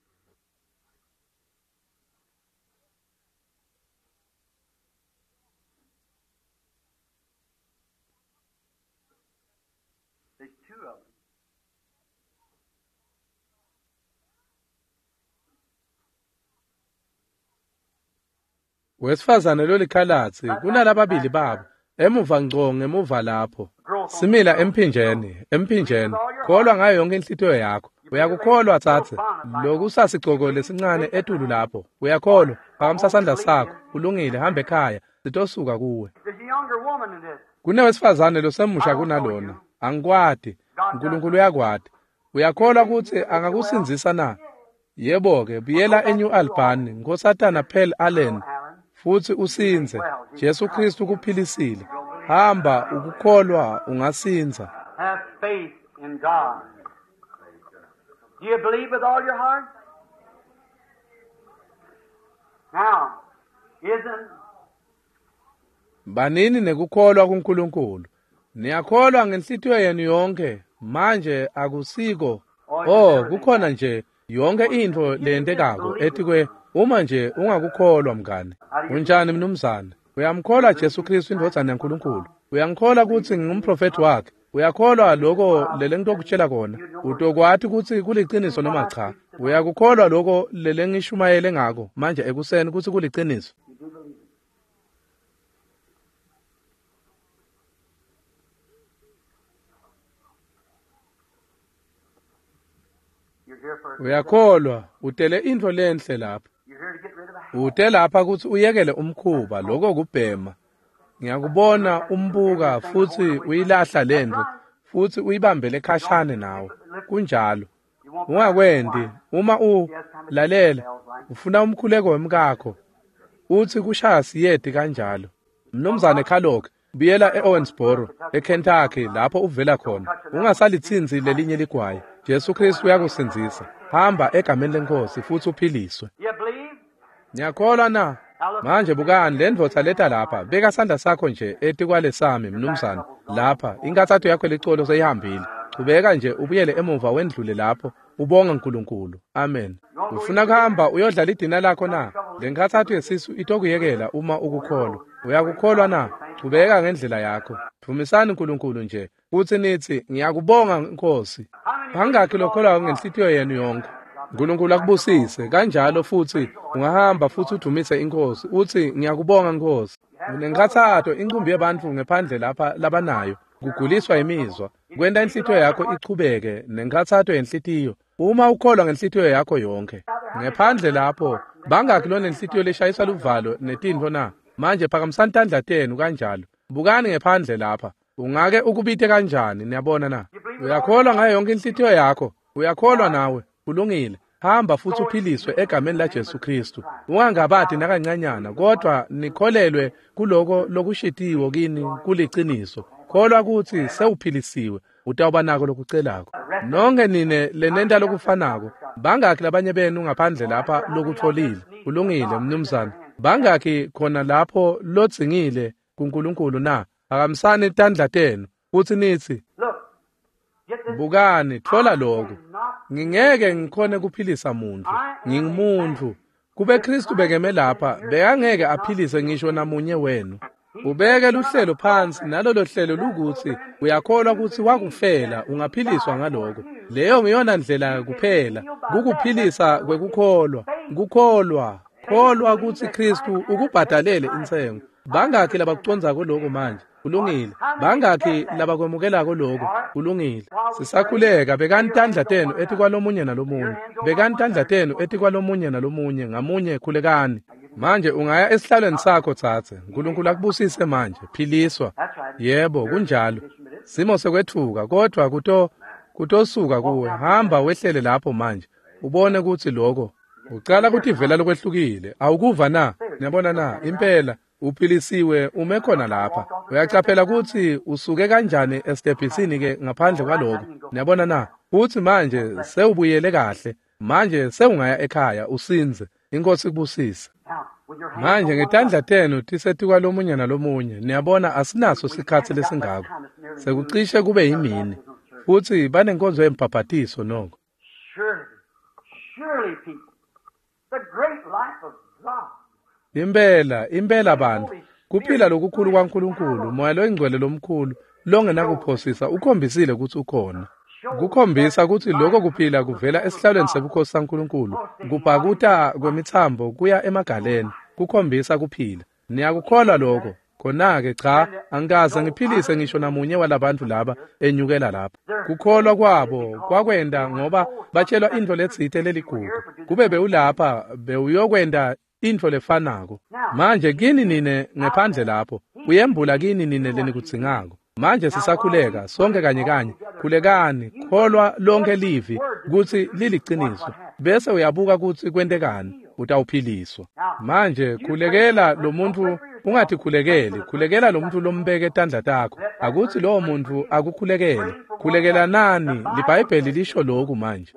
There's two of them. wesifazane lolikhalatsi kunalababili babo emuva ngco ngemuva lapho simila emphinjeni kholwa ngayo yonke inhlitiyo yakho uyakukholwa tsatse lokusasigcoko lesincane etulu lapho uyakholwa phakamisa isandla sakho ulungile hamba ekhaya sitosuka kuwe There's a younger woman in this. kunewesifazane losemusha kunalona angikwadi uNkulunkulu uyakwadi uyakholwa ukuthi angakusinzisa na yebo-ke buyela eNew Albany ngosatana Pearl Allen futhi usinze Jesu Kristu ukuphilisile hamba ukukholwa ungasinza Have faith in God. Do you believe with all your heart? Now, isn't banini nekukholwa kuNkulunkulu niyakholwa ngenhlitiyo yenu yonke manje akusiko kukhona nje yonke into leyentekako ethi uma nje ungakukholwa mngane unjani mnumzane uyamkholwa Jesu Kristu indodana yaNkulunkulu uyangikholwa ukuthi ngingumprofeti wakhe uyakholwa lokho lele ngitokutshela kona utokwathi ukuthi kuliciniso noma cha uyakukholwa lokho lele ngishumayele ngako manje ekuseni ukuthi kuliciniso you're here for uyakholwa utele into lenhle lapha you're here to get rid of a habit? ude lapha ukuthi uyekele umkhuba lokho kubhema ngiyakubona umbuka futhi uyilahla lento futhi uyibambele ekhashane nawe kunjalo ungakwendi uma ulalela ufuna umkhuleko wemkakho uthi kushaya siyedi kanjalo mnumzane Khaloke buyela eOwensboro eKentucky lapho uvela khona ungasalithinzi lelinye ligwayi Jesu Kristu uyakusinzisa hamba egameni lenkosi futhi uphiliswe You believe? ngiyakholwa na manje bukani lendvodza leta lapha beka isandla sakho nje etikwale sami mnumzane lapha inkathatho yakho licolo seyihambile ubeka nje ubuyele emuva wendlule lapho ubonga uNkulunkulu amen ufuna kuhamba uyodlala idina lakho na lenkathatho yesisu itokuyekela uma ukukholwa uyakukholwa na ubeka ngendlela yakho thumisani uNkulunkulu nje futhi nithi ngiyakubonga Nkosi bangakhi lokholwa ngenhlitiyo yenu yonke uNkulunkulu akubusise kanjalo futhi ungahamba futhi udumise inkosi uthi ngiyakubonga Nkosi unenkathatho incumbi yabantu ngephandle lapha labanayo kuguliswa imizwa kwenda inhlitiyo yakho ichubeke nenkathatho yenhlitiyo uma ukholwa ngenhlitiyo yakho yonke ngephandle lapho bangakhi lona inhlitiyo leshayiswa luvalo netindlo na manje phakamisani tandla tenu kanjalo bukani ngephandle lapha ungake ukubite kanjani niyabona na uyakholwa ngayo yonke inhlitiyo yakho uyakholwa nawe ulungile hamba futhi uphiliswe egameni laJesu Kristu ungangabadi nakancanyana kodwa nikholelwe kuloko lokushitiwe kini kuliciniso kholwa ukuthi sewuphilisiwe utawuba nako lokucelako nonke nine lenenda lokufanako bangakhi labanye benu ngaphandle lapha lokutholile ulungile mnumzane bangakhi khona lapho lodzingile kuNkulunkulu na akamsani tandla tenu futhi nithi Look, get this. bukani thola lokho ngingeke ngikhone kuphilisa muntu ngingumuntu kube Kristu bekeme lapha, bekangeke aphilise ngisho namunye wenu. Ubeke luhlelo phansi, nalolo hlelo lukuthi uyakholwa ukuthi wakufela ungaphiliswa ngaloko. Leyo ngiyona ndlela kuphela kukuphilisa kwekukholwa. Kholwa ukuthi Kristu ukubhadalele insengo. Bangakhi labakuconza koloko manje? Kulungile. Bangakhi labakwemukela koloko? Kulungile. Sisakhuleka bekantandla tenu ethi kwalomunye nalomunye. Bekantandla tenu ethi kwalomunye nalomunye ngamunye khulekani. Manje ungaya esihlalweni sakho thathe. uNkulunkulu akubusise manje. Philiswa. Yebo, kunjalo. Simo sekwethuka kodwa kutosuka kuwe. Hamba wehlele lapho manje. Ubone ukuthi lokho ucala ukuthi ivela lokwehlukile. Awukuva na? Niyabona na? Impela uphilisiwe ume khona lapha. Uyacaphela ukuthi usuke kanjani estebhisini ke ngaphandle kwaloko. Niyabona na? Futhi manje sewubuyele kahle. Manje sewungaya ekhaya usinze. Inkosi kubusise. Manje ngetandla tenu tisethi kwalomunye nalomunye. Niyabona asinaso isikhathi lesingako. Sekucishe kube yimini. Futhi banenkonzo yempaphathiso noko. Surely people, the great life of God. Impela bantu. Kuphila lokukhulu kwaNkulunkulu, moya loyingcwele lomkhulu, longenakuphosisa ukhombisile ukuthi ukhona. Kukhombisa ukuthi lokho kuphila kuvela esihlalweni sebukhosi saNkulunkulu. Kubhakuta kwemithambo kuya emagaleni. Kukhombisa kuphila. Niyakukholwa lokho. Khona-ke cha, angikaze ngiphilise ngisho namunye walabantu laba enyukela lapha. Kukholwa kwabo kwakwenda ngoba batshelwa into letsithe leligugu. Kube bewulapha bewuyokwenda into lefanako. Manje kini nine ngephandle lapho. Uyembula kini nine lenikudzingako. Manje sisakhuleka sonke kanye. Khulekani, kholwa lonke livi ukuthi liliciniso. Bese uyabuka ukuthi kwentekani, utawuphiliswa. Manje khulekela lo muntu ungathi khulekela lo muntu lombeke etandla takho. Akuthi lo muntu akukhulekele. Khulekela nani? LiBhayibheli lisho lokhu manje.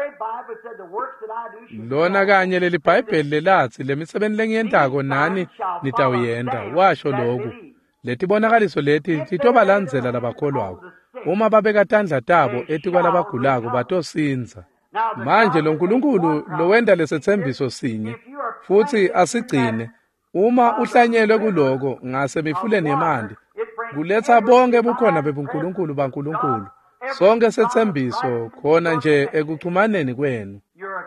Lona kanye leli Bhayibheli lelathi lemisebenzi lengiyentako nani nitawuyenda. Washo lokhu. Letibonakaliso leti titobalandzela labakholwako. Uma babeka tandla tabo ethi kwalabagulako batosinza. Manje lo Nkulunkulu lowenda lesethembiso sinye futhi asigcine. Uma uhlanyelwe kuloko ngase mifuleni yemandi kuletha bonke bukhona bebuNkulunkulu baNkulunkulu. Sonke sethembiso khona nje ekuxhumaneni kwenu.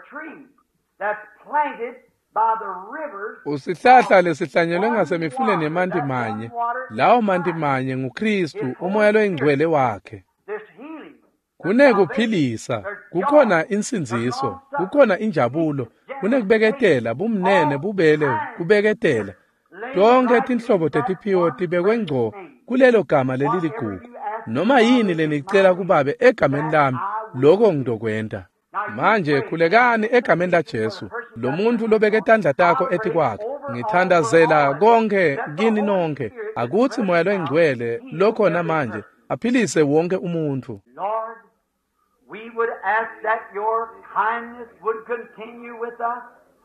Usihlahla lesihlanyelwe ngasemifuleni yemanti manye. Lawo manti manye nguKristu, umoya loyingcwele wakhe. Kunekuphilisa, kukhona insinziso, kukhona injabulo, kunekubeketela, bumnene, bubele, kubeketela. Tonke tinhlobo tetiphiwo tibekwe ngco kulelo gama leliligugu. Noma yini lenicela kubabe egameni lami, lokho ngidokwenda. Manje khulekani egameni laJesu. Lo muntu lobeke tandla takho ethi kwakhe, ngithandazela konke kini nonke. Akuthi moya loyingcwele lokhona manje aphilise wonke umuntu. Lord, we would ask that your kindness would continue with us.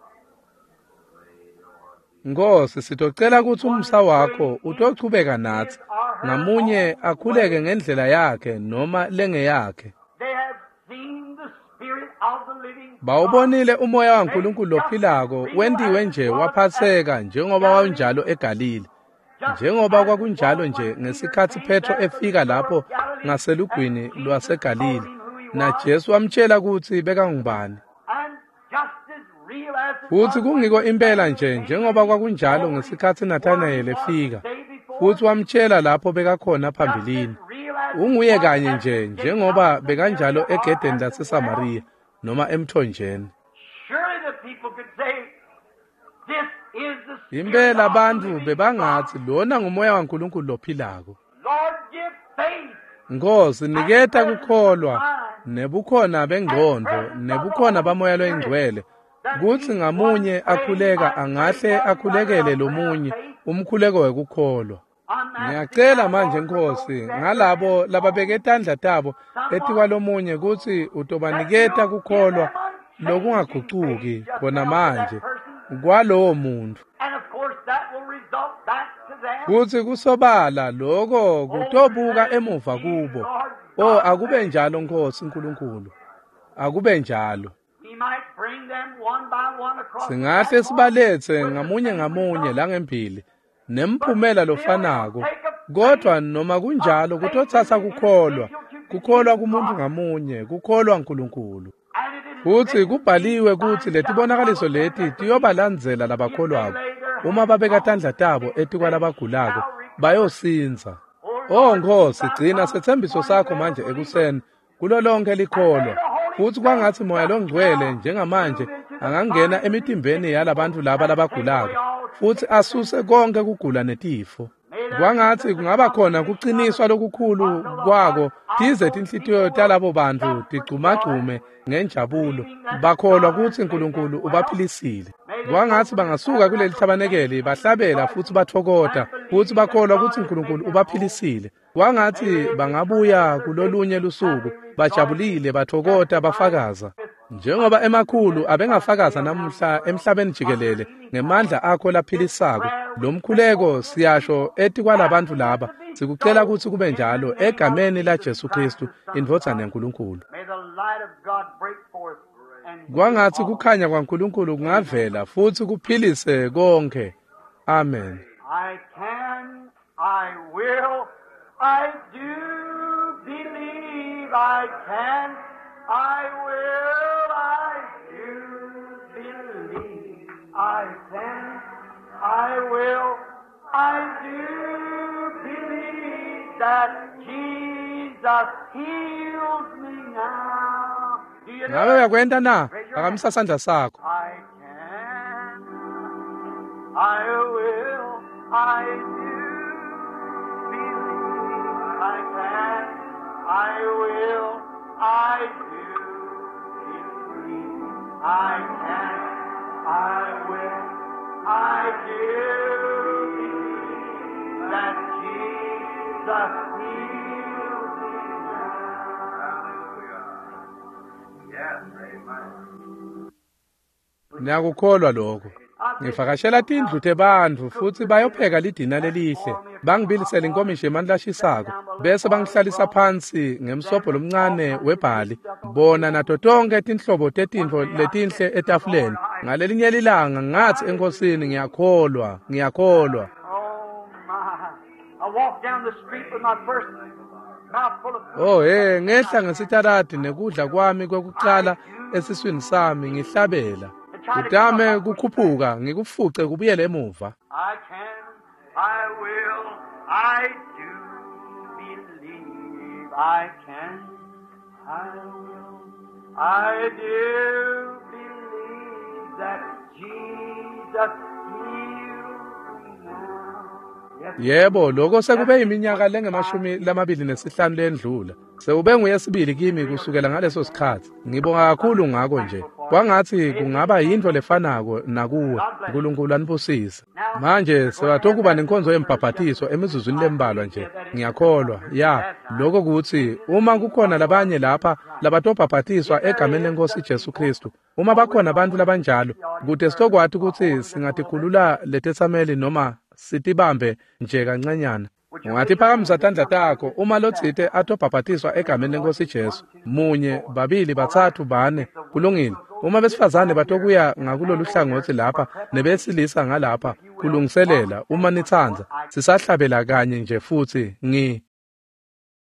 Nkosi sitocela ukuthi umsa wakho utochubeka nathi. Ngamunye akhuleke ngendlela yakhe noma lengeyakhe. They have seen the Spirit of the living God. Bawubonile umoya waNkulunkulu lophilako wendiwe nje waphatheka njengoba wawunjalo eGalile. Njengoba kwakunjalo nje ngesikhathi Petro efika lapho ngaselugwini lwaseGalile. Na Jesu amtshela ukuthi bekangubani. And just as real as it Futhi kungiko impela nje njengoba kwakunjalo ngesikhathi Nathanael efika. Futhi wamtshela lapho bekakhona phambilini. Unguye kanye nje njengoba bekanjalo egedeni laseSamariya noma emthonjeni. surely the people could say, this is the Spirit Impela of the abantu living bebangathi lona ngumoya waNkulunkulu lophilako. Lord, give faith. Nkosi niketa kukholwa nebukhona bengqondo nebukhona bamoya loyingcwele kuthi ngamunye akhuleka angahle akhulekele lomunye umkhuleko wekukholwa. Ngiyacela manje Nkosi ngalabo lababeke tandla tabo ethi kwalomunye kuthi utobaniketa kukholwa lokungagucuki khona manje kwalowo muntu. And of course that will result back to them. Kuthi kusobala lokho kutobuka emuva kubo. Akube njalo Nkosi Nkulunkulu. Akube njalo. We might bring them one by one across the singahle platform sibalethe with the ngamunye same ngamunye result. la ngempili nemphumela lofanako kodwa noma kunjalo kutothatha kukholwa kumuntu ngamunye kukholwa uNkulunkulu And it is futhi written, kubhaliwe ukuthi letibonakaliso leti tiyobalandzela labakholwako uma babeka tandla tabo etikwalabagulako bayosinza. Oh Nkosi, gcina sethembiso sakho manje ekuseni kulo lonke likholwa futhi kwangathi moya longcwele njengamanje angangena emitimbeni yalabantu laba labagulako futhi asuse konke kugula netifo. Kwangathi kungaba khona kuqiniswa lokukhulu kwako tize tinhlitiyo talabo bantu tigcumagume ngenjabulo bakholwa ukuthi uNkulunkulu ubaphilisile. Kwangathi bangasuka kuleli tabanekeli bahlabela futhi bathokoda futhi bakholwa ukuthi uNkulunkulu ubaphilisile. Kwangathi bangabuya kulolunye lusuku bajabulile bathokoda bafakaza njengoba emakhulu abengafakaza namuhla emhlabeni jikelele ngemandla akho laphilisako. Lomkhuleko siyasho ethi kwalabantu laba sikucela ukuthi kube njalo egameni la Jesu Kristu indvodana yaNkulunkulu. May the light of God break forth and Kwangathi kukhanya kwaNkulunkulu kungavela futhi kuphilise konke. Amen. I can, I will, I do believe. I can, I will, I do believe. I can, I will, I do believe that Jesus heals me now. Do you Ngabe know? uyakwenta na? Akamisa sandla sakho. I can, I will, I do believe. I can, I will, I do believe. I can, I will, I do believe that Jesus heals me now. Yes, amen. Ngiyakukholwa lokho. Ngivakashela tindlu tebantfu futhi bayopheka lidina lelihle bangibilisela inkomishi emandlashisako bese bangihlalisa phansi ngemsobho lomncane webhali bona nato tonke tinhlobo tetintfo letinhle etafuleni ngalelinye ilanga ngathi enkosini ngiyakholwa Oh my. I walked down the street with my first mouthful of food. ngehla ngesitaradi nekudla kwami kwekuqala esiswini sami ngihlabela kudame kukhuphuka ngikufuce kubuyele emuva. I can, I will, I do believe. I can, I will, I do believe that Jesus heals me now. Yes, Yebo, lokho sekube iminyaka lengemashumi lamabili nesihlanu lendlula. Sekube nguyesibili kimi kusukela ngaleso sikhathi. Ngibonga kakhulu ngako nje. Kwangathi kungaba yinto lefanako nakuwe. uNkulunkulu anibusise. Manje sewathokuba nenkonzo yembhabhathiso emizuzwini lembalwa nje. Ngiyakholwa. Ya, lokho ukuthi uma kukhona labanye lapha labatobhabhathiswa egameni leNkosi Jesu Kristu. Uma bakhona abantu labanjalo, kude sitokwathi ukuthi singatikhulula letetsameli noma sitibambe nje kancenyana. Ungathi phakamisa tandla takho uma lotsite atobhabhatiswa egameni leNkosi Jesu. 1, 2, 3, 4 kulungile. Uma besifazane batokuya ngakulolu hlangothi lapha nebesilisa ngalapha kulungiselela uma nithanza sisahlabela kanye nje futhi